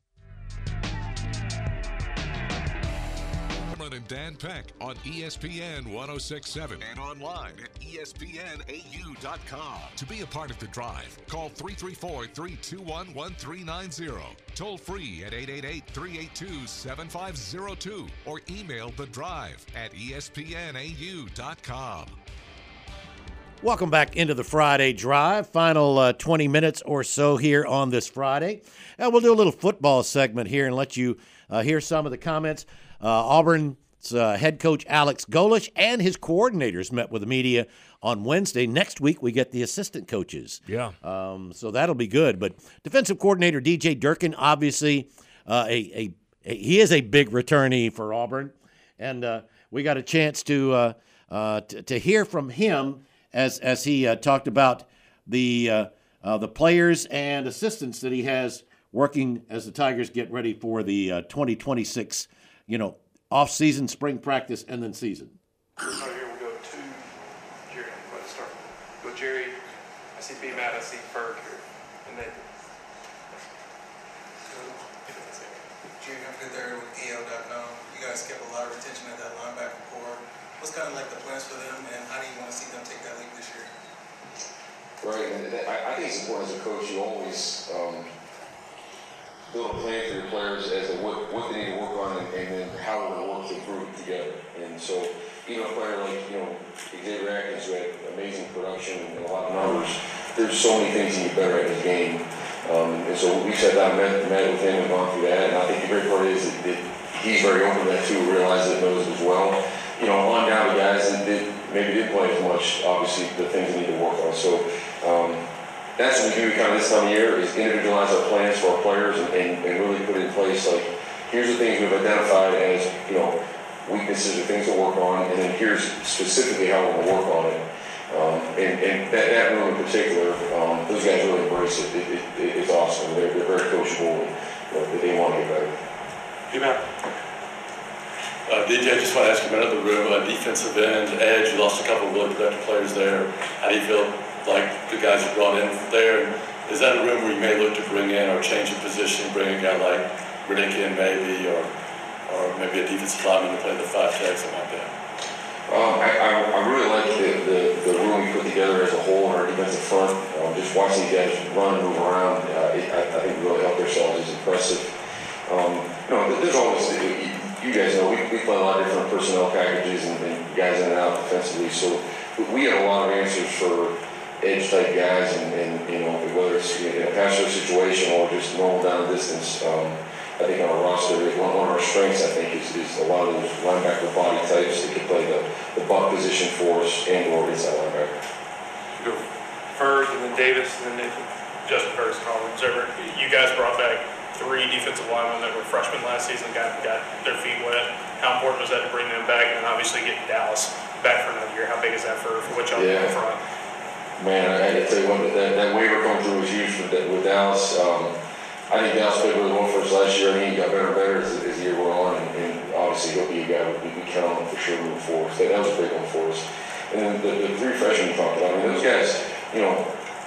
Cameron and Dan Peck on E S P N one oh six point seven and online at E S P N A U dot com. To be a part of the drive, call three three four, three two one, one three nine zero. Toll free at eight eight eight, three eight two, seven five zero two or email the drive at E S P N A U dot com. Welcome back into the Friday Drive. Final uh, twenty minutes or so here on this Friday. Uh, we'll do a little football segment here and let you uh, hear some of the comments. Uh, Auburn's uh, head coach Alex Golesh and his coordinators met with the media on Wednesday. Next week, we get the assistant coaches. Yeah. Um, so that'll be good. But defensive coordinator D J Durkin, obviously, uh, a, a, a he is a big returnee for Auburn. And uh, we got a chance to, uh, uh, t- to hear from him as as he uh, talked about the uh, uh, the players and assistants that he has working as the Tigers get ready for the uh, twenty twenty-six, you know, off-season, spring practice, and then season. Right here we go to Jerry. Let's start. Go Jerry. I see B Matt. I see Ferg here, and Nathan. Jerry Humphrey there with E L dot com. You guys kept a lot of retention at that linebacker core. What's kind of like the plans for them, and how do you want to see them take that leap this year? Right, and I, I think it's important as a coach, you always um, build a plan for your players as to what, what they need to work on and, and then how we're going to work to improve together. And so, even a player like, you know, Xavier Atkins, who had amazing production and a lot of numbers, there's so many things he can get better at his game. Um, and so we sat down and met, met with him and gone through that. And I think the great part is that, that he's very open to that too, realizes it, knows as well. You know, on down to guys that did, maybe didn't play as much, obviously, the things they need to work on. So um, that's what we do kind of this time of year, is individualize our plans for our players and, and, and really put in place, like, here's the things we've identified as, you know, weaknesses or things to work on, and then here's specifically how we're going to work on it. Um, and and that, that room in particular, um, those guys really embrace it. It, it, it. It's awesome. They're, they're very coachable, and you know, they want to get better. Amen. Uh, D J, I just want to ask you about the room, uh, defensive end, edge. You lost a couple of really productive players there. How do you feel like the guys you brought in there? And is that a room where you may look to bring in or change your position, bring a guy like Riddick in maybe, or or maybe a defensive lineman to play the five tech, something like that? Um, I, I, I really like the, the, the room we put together as a whole in our defensive front. Um, just watching these guys run and move around, uh, it, I, I think we really helped ourselves. It's impressive. Um, you know, there's always, you, you guys know, we, we play a lot of different personnel packages and, and guys in and out defensively, so we had a lot of answers for edge-type guys, and, and you know, whether it's in a pass rush situation or just normal down the distance. Um, I think on our roster, one, one of our strengths, I think, is, is a lot of those linebacker body types that can play the, the buck position for us and or inside linebacker. Go Ferg, and then Davis, and then Nathan. Justin Ferg's calling observer. You guys brought back three defensive linemen that were freshmen last season, got got their feet wet. How important was that to bring them back, and then obviously getting Dallas back for another year? How big is that for, for what y'all yeah. do in front? Man, I had to tell you what, that, that waiver coming through was huge with, with Dallas. Um, I think Dallas played really well for us last year. I think he got better and better as, as the year went on, and, and obviously he'll be a guy we, we count on for sure moving forward. So that was a big one for us. And then the, the three freshmen you talked about, I mean, those guys, you know,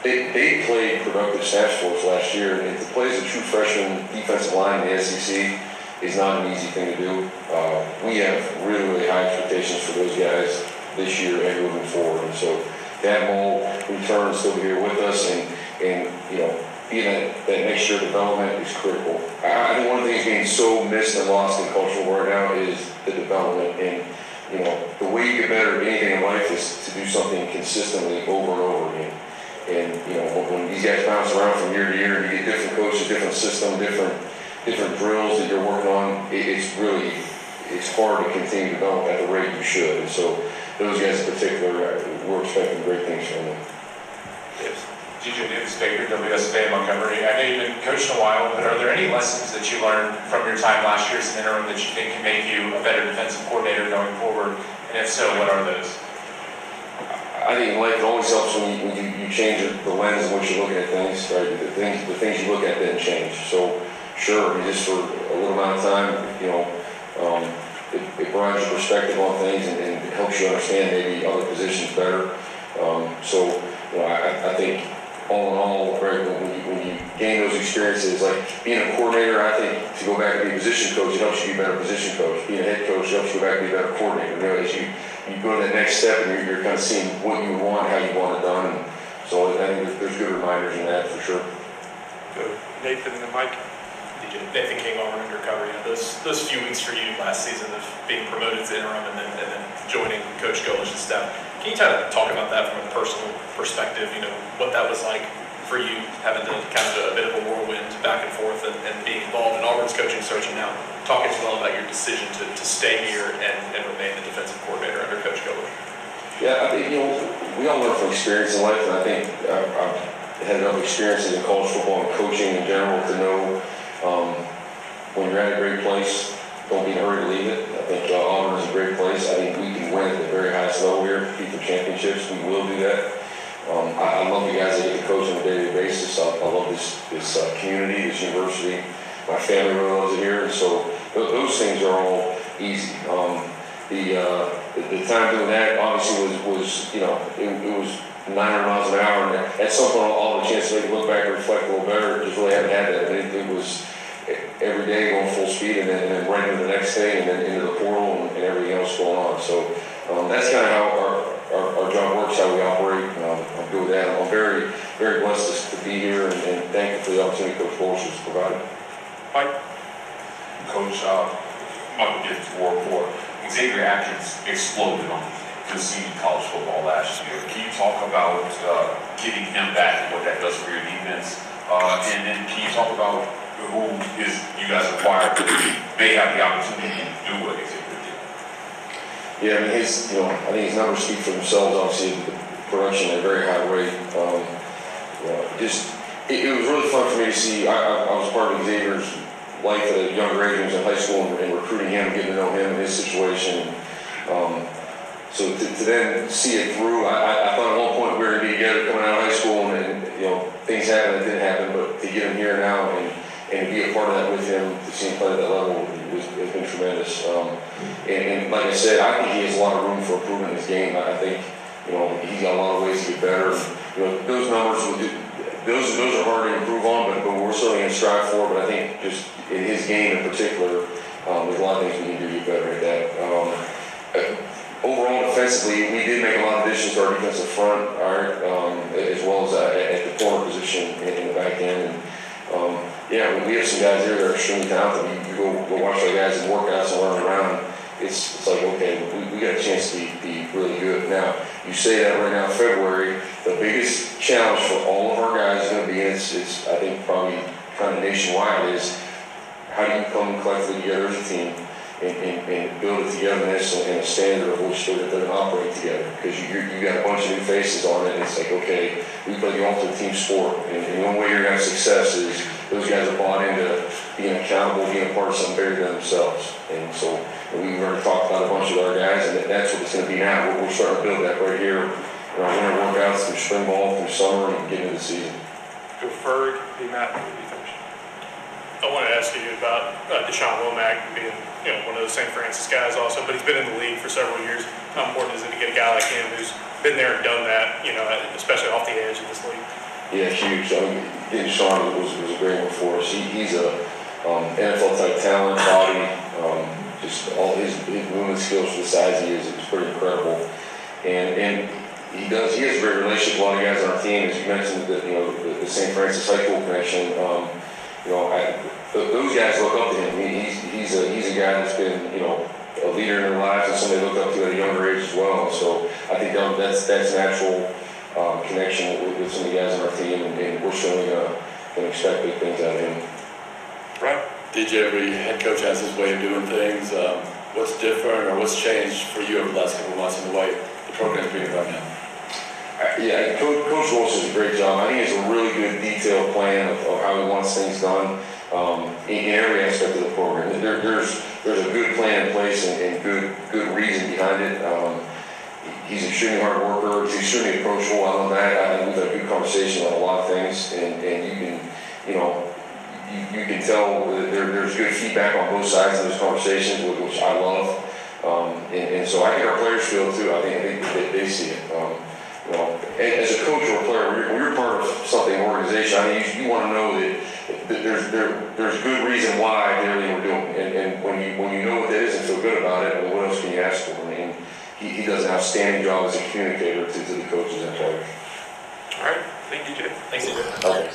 they, they played productive snaps for us last year, and to play as a true freshman defensive line in the S E C is not an easy thing to do. Uh, we have really, really high expectations for those guys this year and moving forward. And so that Mole return still here with us, and, and you know, being that, that next year development is critical. I, I think one of the things being so missed and lost in cultural right now is the development. And, you know, the way you get better at anything in life is to do something consistently over and over again. And, you know, when these guys bounce around from year to year, and you get different coaches, different system, different different drills that you're working on, it, it's really, it's hard to continue to develop at the rate you should. And so those guys in particular, we're expecting great things from them. Yes. D J Davis Baker, W S F A Montgomery. I know you've been coaching a while, but are there any lessons that you learned from your time last year as an interim that you think can make you a better defensive coordinator going forward? And if so, what are those? I think in life it always helps when you, when you, you change the lens in which you're looking at things, right? The things, the things you look at didn't change. So sure, just for a little amount of time, you know, um, it, it broadens your perspective on things, and, and it helps you understand maybe other positions better. Um, so, you know, I, I think all in all, right, when you, when you gain those experiences, like being a coordinator, I think to go back and be a position coach, it helps you be a better position coach. Being a head coach helps you go back and be a better coordinator. You know, as you, you go to that next step, and you're, you're kind of seeing what you want, how you want it done. And so I think there's, there's good reminders in that for sure. Good. Nathan and Mike. Nathan King, Auburn Undercover. You know, those those few weeks for you last season of being promoted to interim and then and then joining Coach Gollish's staff. Can you kind of talk about that from a personal perspective? You know, what that was like for you, having to kind of do a bit of a whirlwind back and forth, and, and being involved in Auburn's coaching search, and now talking as well about your decision to, to stay here and, and remain the defensive coordinator under Coach Gollish. Yeah, I think, you know, we all learn from experience in life, and I think I've, I've had enough experiences in college football and coaching in general to know Um, when you're at a great place, don't be in a hurry to leave it. I think uh, Auburn is a great place. I think we can win at the very highest level here, beat the championships. We will do that. Um, I, I love the guys that get to coach on a daily basis. I, I love this this uh, community, this university. My family really loves it here, and so th- those things are all easy. Um, the, uh, the the time doing that obviously was was you know it, it was nine hundred miles an hour, and at some point I'll have a chance to maybe look back and reflect a little better. Just really haven't had that. It, it was every day going full speed, and then, and then right into the next day, and then into the portal, and, and everything else going on. So um, that's kind of how our, our, our job works, how we operate. Um, I'm good with that. I'm very, very blessed to be here, and, and thankful for the opportunity Coach Gollish's has provided. Mike? Coach, uh, Michael Gibbs, War Report. Xavier Atkins exploded on this season college football last year. Can you talk about uh, getting him back and what that does for your defense? Uh, and then can you talk about who is you guys acquired that may have the opportunity to do what Xavier did? Yeah, I mean, his, you know, I think his numbers speak for themselves. Obviously, the production at a very high rate. Um, you know, just it, it was really fun for me to see. I, I, I was part of Xavier's life at a younger age. He was in high school, and, and recruiting him, getting to know him and his situation. Um, so to, to then see it through, I, I thought at one point we were going to be together coming out of high school, and, and you know, things happened that didn't happen. But to get him here now and and to be a part of that with him, to see him play at that level was, has been tremendous. Um, and, and like I said, I think he has a lot of room for improvement in his game. I think, you know, he's got a lot of ways to get better. You know, those numbers, will do, those those are hard to improve on, but, but we're certainly going to strive for. But I think just in his game in particular, um, there's a lot of things we need to do better at that. Um, overall, defensively, we did make a lot of additions to our defensive front, all right, um, as well as uh, at the corner position in, in the back end. And, um, Yeah, we have some guys here that are extremely talented. You, you go, go watch our guys in workouts and run around. It's, it's like, okay, we, we got a chance to be, be really good. Now, you say that right now, February, the biggest challenge for all of our guys is going to be, and it's, it's, I think, probably kind of nationwide, is how do you come collectively together as a team and, and, and build a togetherness and a standard of which they're going to operate together? Because you, you got a bunch of new faces on it, and it's like, okay, we play the ultimate team sport, and, and the only way you're going to have success is those guys are bought into being accountable, being a part of something bigger than themselves. And so we've already talked about a bunch of our guys, and that's what it's going to be now. We're, we're starting to build that right here in our winter workouts, through spring ball, through summer, and getting into the season. Go Ferg, be Matt, be finished. I want to ask you about uh, Deshaun Womack being, you know, one of those Saint Francis guys also, but he's been in the league for several years. How important is it to get a guy like him who's been there and done that, you know, especially off the edge of this league? Yeah, huge. I mean, getting Sean was, was a great one for us. He, he's a um, N F L-type talent, body, um, just all his, his movement skills for the size he is, it's pretty incredible. And and he does, he has a great relationship with a lot of guys on our team. As you mentioned, the, you know, the, the Saint Francis High School connection, um, you know, I, th- those guys look up to him. He, he's, he's, a, he's a guy that's been, you know, a leader in their lives and somebody they look up to at a younger age as well. So I think that, that's that's natural um, connection with, with some of the guys on our team, and, and we're certainly going to expect big things out of him. Right. D J, every head coach has his way of doing things. Um, what's different or what's changed for you over the last couple of months in the way the program's being run now? Uh, yeah, Coach, Coach Walsh does a great job. I think he has a really good detailed plan of, of how he wants things done um, in, in every aspect of the program. There, there's there's a good plan in place and, and good good reason behind it. Um, he's an extremely hard worker. He's extremely approachable. I love that. I think we've had a good conversation on a lot of things, and, and you can, you know, you, you can tell that there, there's good feedback on both sides of those conversations, which I love. Um, and, and so I think our players feel it too. I think, I think they, they see it. Um, you know, as a coach or a player, when you're, when you're part of something, an organization, I mean, you, you want to know that, that there's there, there's good reason why everything we're doing. And, and when you when you know what that is and feel good about it, I mean, what else can you ask for? I mean, he, he does an outstanding job as a communicator to, to the coaches and players. All right. Thank you, D J. Thanks, D J. Okay.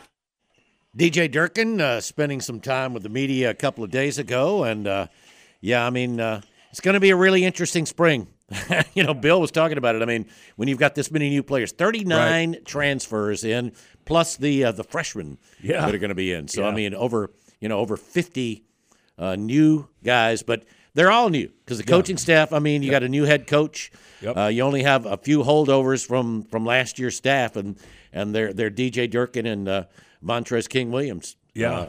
D J Durkin uh, spending some time with the media a couple of days ago, and uh, yeah, I mean, uh, it's going to be a really interesting spring. You know, Bill was talking about it. I mean, when you've got this many new players, thirty-nine right. transfers in, plus the uh, the freshmen yeah. that are going to be in. So yeah. I mean, over you know over fifty uh, new guys, but they're all new because the coaching yeah. staff. I mean, you yep. got a new head coach. Yep. Uh, you only have a few holdovers from, from last year's staff, and and they're they're D J Durkin and uh, Montrez King Williams. Yeah, uh,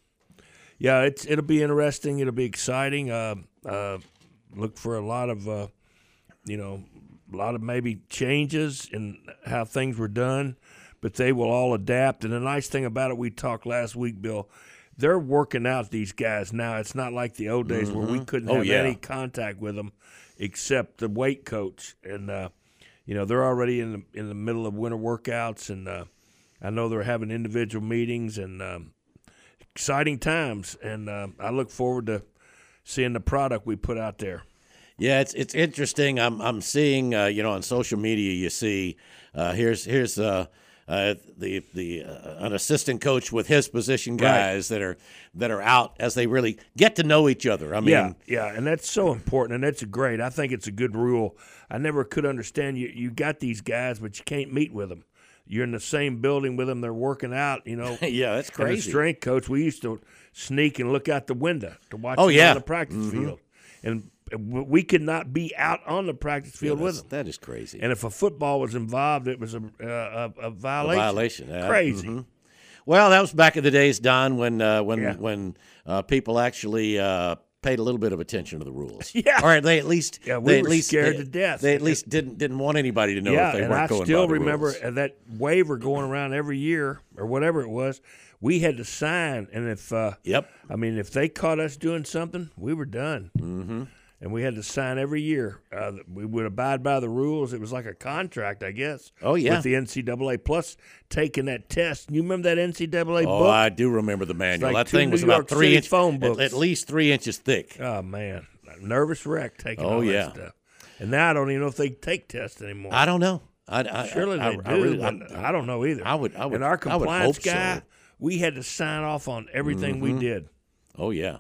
yeah. It's it'll be interesting. It'll be exciting. Uh, uh, look for a lot of. Uh, You know, a lot of maybe changes in how things were done, but they will all adapt. And the nice thing about it, we talked last week, Bill, they're working out these guys now. It's not like the old days mm-hmm. where we couldn't oh, have yeah. any contact with them except the weight coach. And, uh, you know, they're already in the, in the middle of winter workouts, and uh, I know they're having individual meetings and um, exciting times. And uh, I look forward to seeing the product we put out there. Yeah, it's it's interesting. I'm I'm seeing uh, you know on social media you see uh, here's here's uh, uh, the the uh, an assistant coach with his position guys right. that are that are out as they really get to know each other. I mean, yeah, yeah, and that's so important, and that's great. I think it's a good rule. I never could understand you. You got these guys, but you can't meet with them. You're in the same building with them. They're working out. You know. Yeah, that's crazy. And the strength coach, we used to sneak and look out the window to watch oh, them yeah. on the practice mm-hmm. field, and we could not be out on the practice field yeah, with them. That is crazy. And if a football was involved, it was a a, a violation. A violation. Yeah. Crazy. Mm-hmm. Well, that was back in the days, Don, when uh, when yeah. when uh, people actually uh, paid a little bit of attention to the rules. Yeah. Or they at least yeah, we they were at least, scared they, to death. They at least didn't didn't want anybody to know yeah, if they and weren't I going by the still remember rules. that waiver going around every year or whatever it was. We had to sign, and if uh, yep, I mean if they caught us doing something, we were done. Mm-hmm. And we had to sign every year. Uh, we would abide by the rules. It was like a contract, I guess. Oh, yeah. With the N C double A, plus taking that test. You remember that N C double A oh, book? Oh, I do remember the manual. Like that thing was New York about three City inches, phone books. At, at least three inches thick. Oh, man. Nervous wreck taking oh, all yeah. that stuff. And now I don't even know if they take tests anymore. I don't know. I, I, Surely I, they I, do, I, really, but I, I don't know either. I would, I would, and our compliance I would hope guy, so. we had to sign off on everything mm-hmm. we did. Oh, yeah.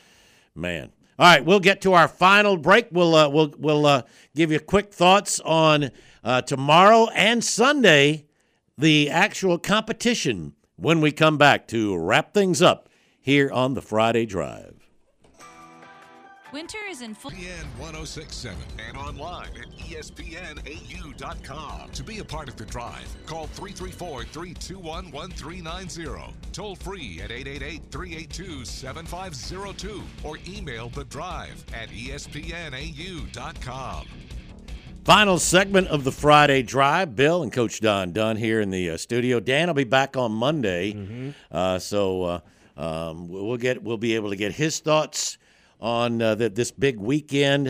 Man. All right, we'll get to our final break. We'll uh, we'll we'll uh, give you quick thoughts on uh, tomorrow and Sunday, the actual competition, when we come back to wrap things up here on the Friday Drive. Winter is in full. E S P N one oh six point seven and online at E S P N A U dot com. To be a part of the drive, call three three four, three two one, one three nine zero. Toll free at eight eight eight, three eight two, seven five zero two or email the drive at E S P N A U dot com. Final segment of the Friday Drive. Bill and Coach Don Dunn here in the uh, studio. Dan will be back on Monday, mm-hmm. uh, so uh, um, we'll get we'll be able to get his thoughts on uh, the, this big weekend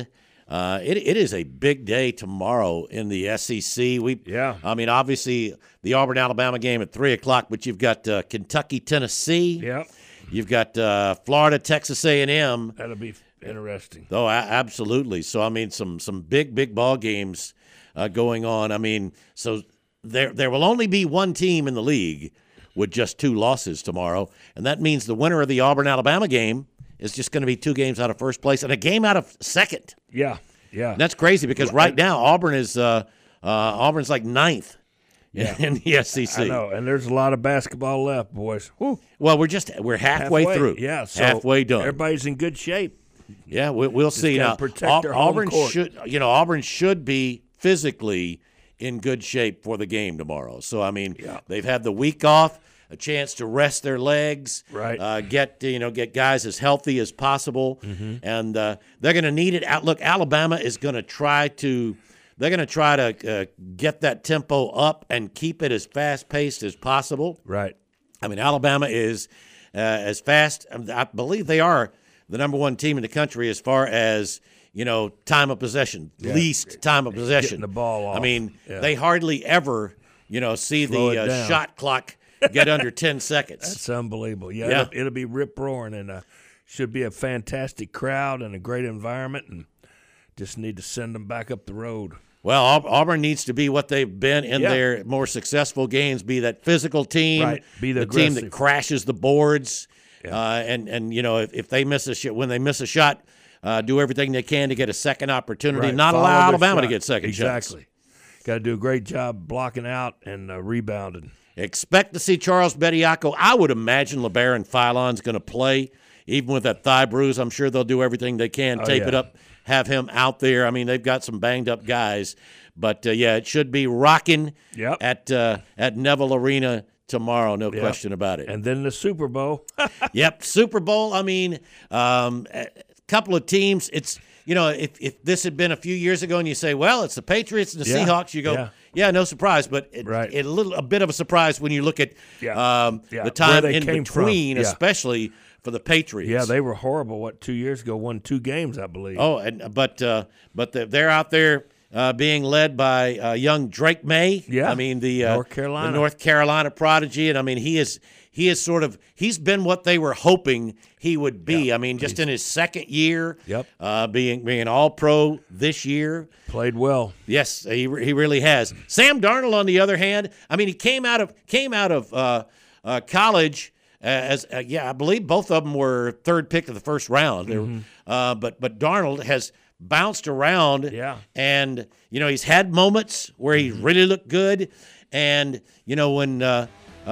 Uh, it it is a big day tomorrow in the S E C. We yeah. I mean, obviously the Auburn Alabama game at three o'clock, but you've got uh, Kentucky Tennessee. Yep. You've got uh, Florida Texas A and M. That'll be interesting. Oh, a- absolutely. So I mean, some some big big ball games uh, going on. I mean, so there there will only be one team in the league with just two losses tomorrow, and that means the winner of the Auburn Alabama game is just going to be two games out of first place and a game out of second. Yeah, yeah. And that's crazy because right now Auburn is uh, uh, Auburn's like ninth yeah. in the S E C. I know, and there's a lot of basketball left, boys. Whew. Well, we're just we're halfway, halfway through. Yeah, so halfway done. Everybody's in good shape. Yeah, we, we'll Just see. gotta Now, protect Au- their home Auburn court. should you know Auburn should be physically in good shape for the game tomorrow. So I mean, Yeah. they've had the week off, a chance to rest their legs, Right. Uh, get you know get guys as healthy as possible, Mhm. and uh, they're going to need it. Out look, Alabama is going to try to they're going to try to uh, get that tempo up and keep it as fast paced as possible. Right. I mean, Alabama is uh, as fast. I believe they are the number one team in the country as far as you know time of possession, Yeah. least time of possession. Getting the ball off. I mean, Yeah. they hardly ever you know see Slow the it uh, down. shot clock get under ten seconds. That's unbelievable. Yeah, Yeah. It'll, it'll be rip roaring, and uh, should be a fantastic crowd and a great environment, and just need to send them back up the road. Well, Aub- Auburn needs to be what they've been in Yeah. their more successful games, be that physical team, Right. Be the team that aggressive. crashes the boards, uh, and and you know if, if they miss a shot, when they miss a shot, uh, do everything they can to get a second opportunity, Right. not Follow allow their Alabama to shot. get second shots. Exactly. Got to do a great job blocking out and uh, rebounding. Expect to see Charles Bediako. I would imagine LeBaron Philon's going to play, even with that thigh bruise. I'm sure they'll do everything they can, Oh, tape yeah. it up, have him out there. I mean, they've got some banged up guys, but uh, yeah, it should be rocking Yep. at uh, at Neville Arena tomorrow, no Yep. question about it. And then the Super Bowl. Yep, Super Bowl. I mean, um, a couple of teams. It's you know, if if this had been a few years ago, and you say, well, it's the Patriots and the Yeah, Seahawks, you go, yeah. yeah, no surprise. But it, Right. it a little a bit of a surprise when you look at Yeah. um, Yeah, the where time they in came from. between, Yeah. especially for the Patriots. Yeah, they were horrible. What, two years ago, won two games, I believe. Oh, and but uh, but the, they're out there uh, being led by uh, young Drake May. Yeah. I mean the uh, North Carolina. the North Carolina prodigy, and I mean he is he is sort of he's been what they were hoping he would be. I mean, just in his second year, Yep. uh, being being all pro this year. Played well. Yes, he he really has. Sam Darnold, on the other hand, I mean, he came out of came out of uh, uh, college. Uh, as uh, yeah, I believe both of them were third pick of the first round. They were- Mhm. uh, but but Darnold has bounced around, Yeah. and you know he's had moments where he's Mm-hmm. really looked good, and you know when uh,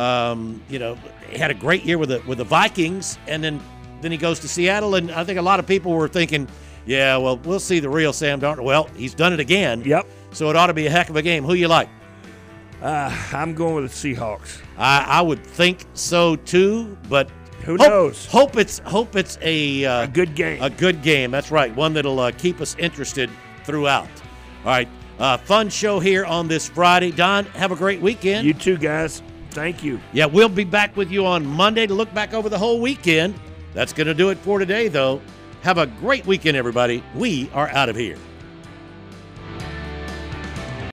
um, you know he had a great year with the with the Vikings, and then then he goes to Seattle, and I think a lot of people were thinking, yeah, well we'll see the real Sam Darnold. Well, he's done it again. Yep. So it ought to be a heck of a game. Who you like? Uh, I'm going with the Seahawks. I, I would think so too, but Who hope, knows? Hope it's hope it's a uh, A good game. A good game. That's right. One that'll uh, keep us interested throughout. All right. Uh, fun show here on this Friday. Don, have a great weekend. You too, guys. Thank you. Yeah, we'll be back with you on Monday to look back over the whole weekend. That's going to do it for today, though. Have a great weekend, everybody. We are out of here.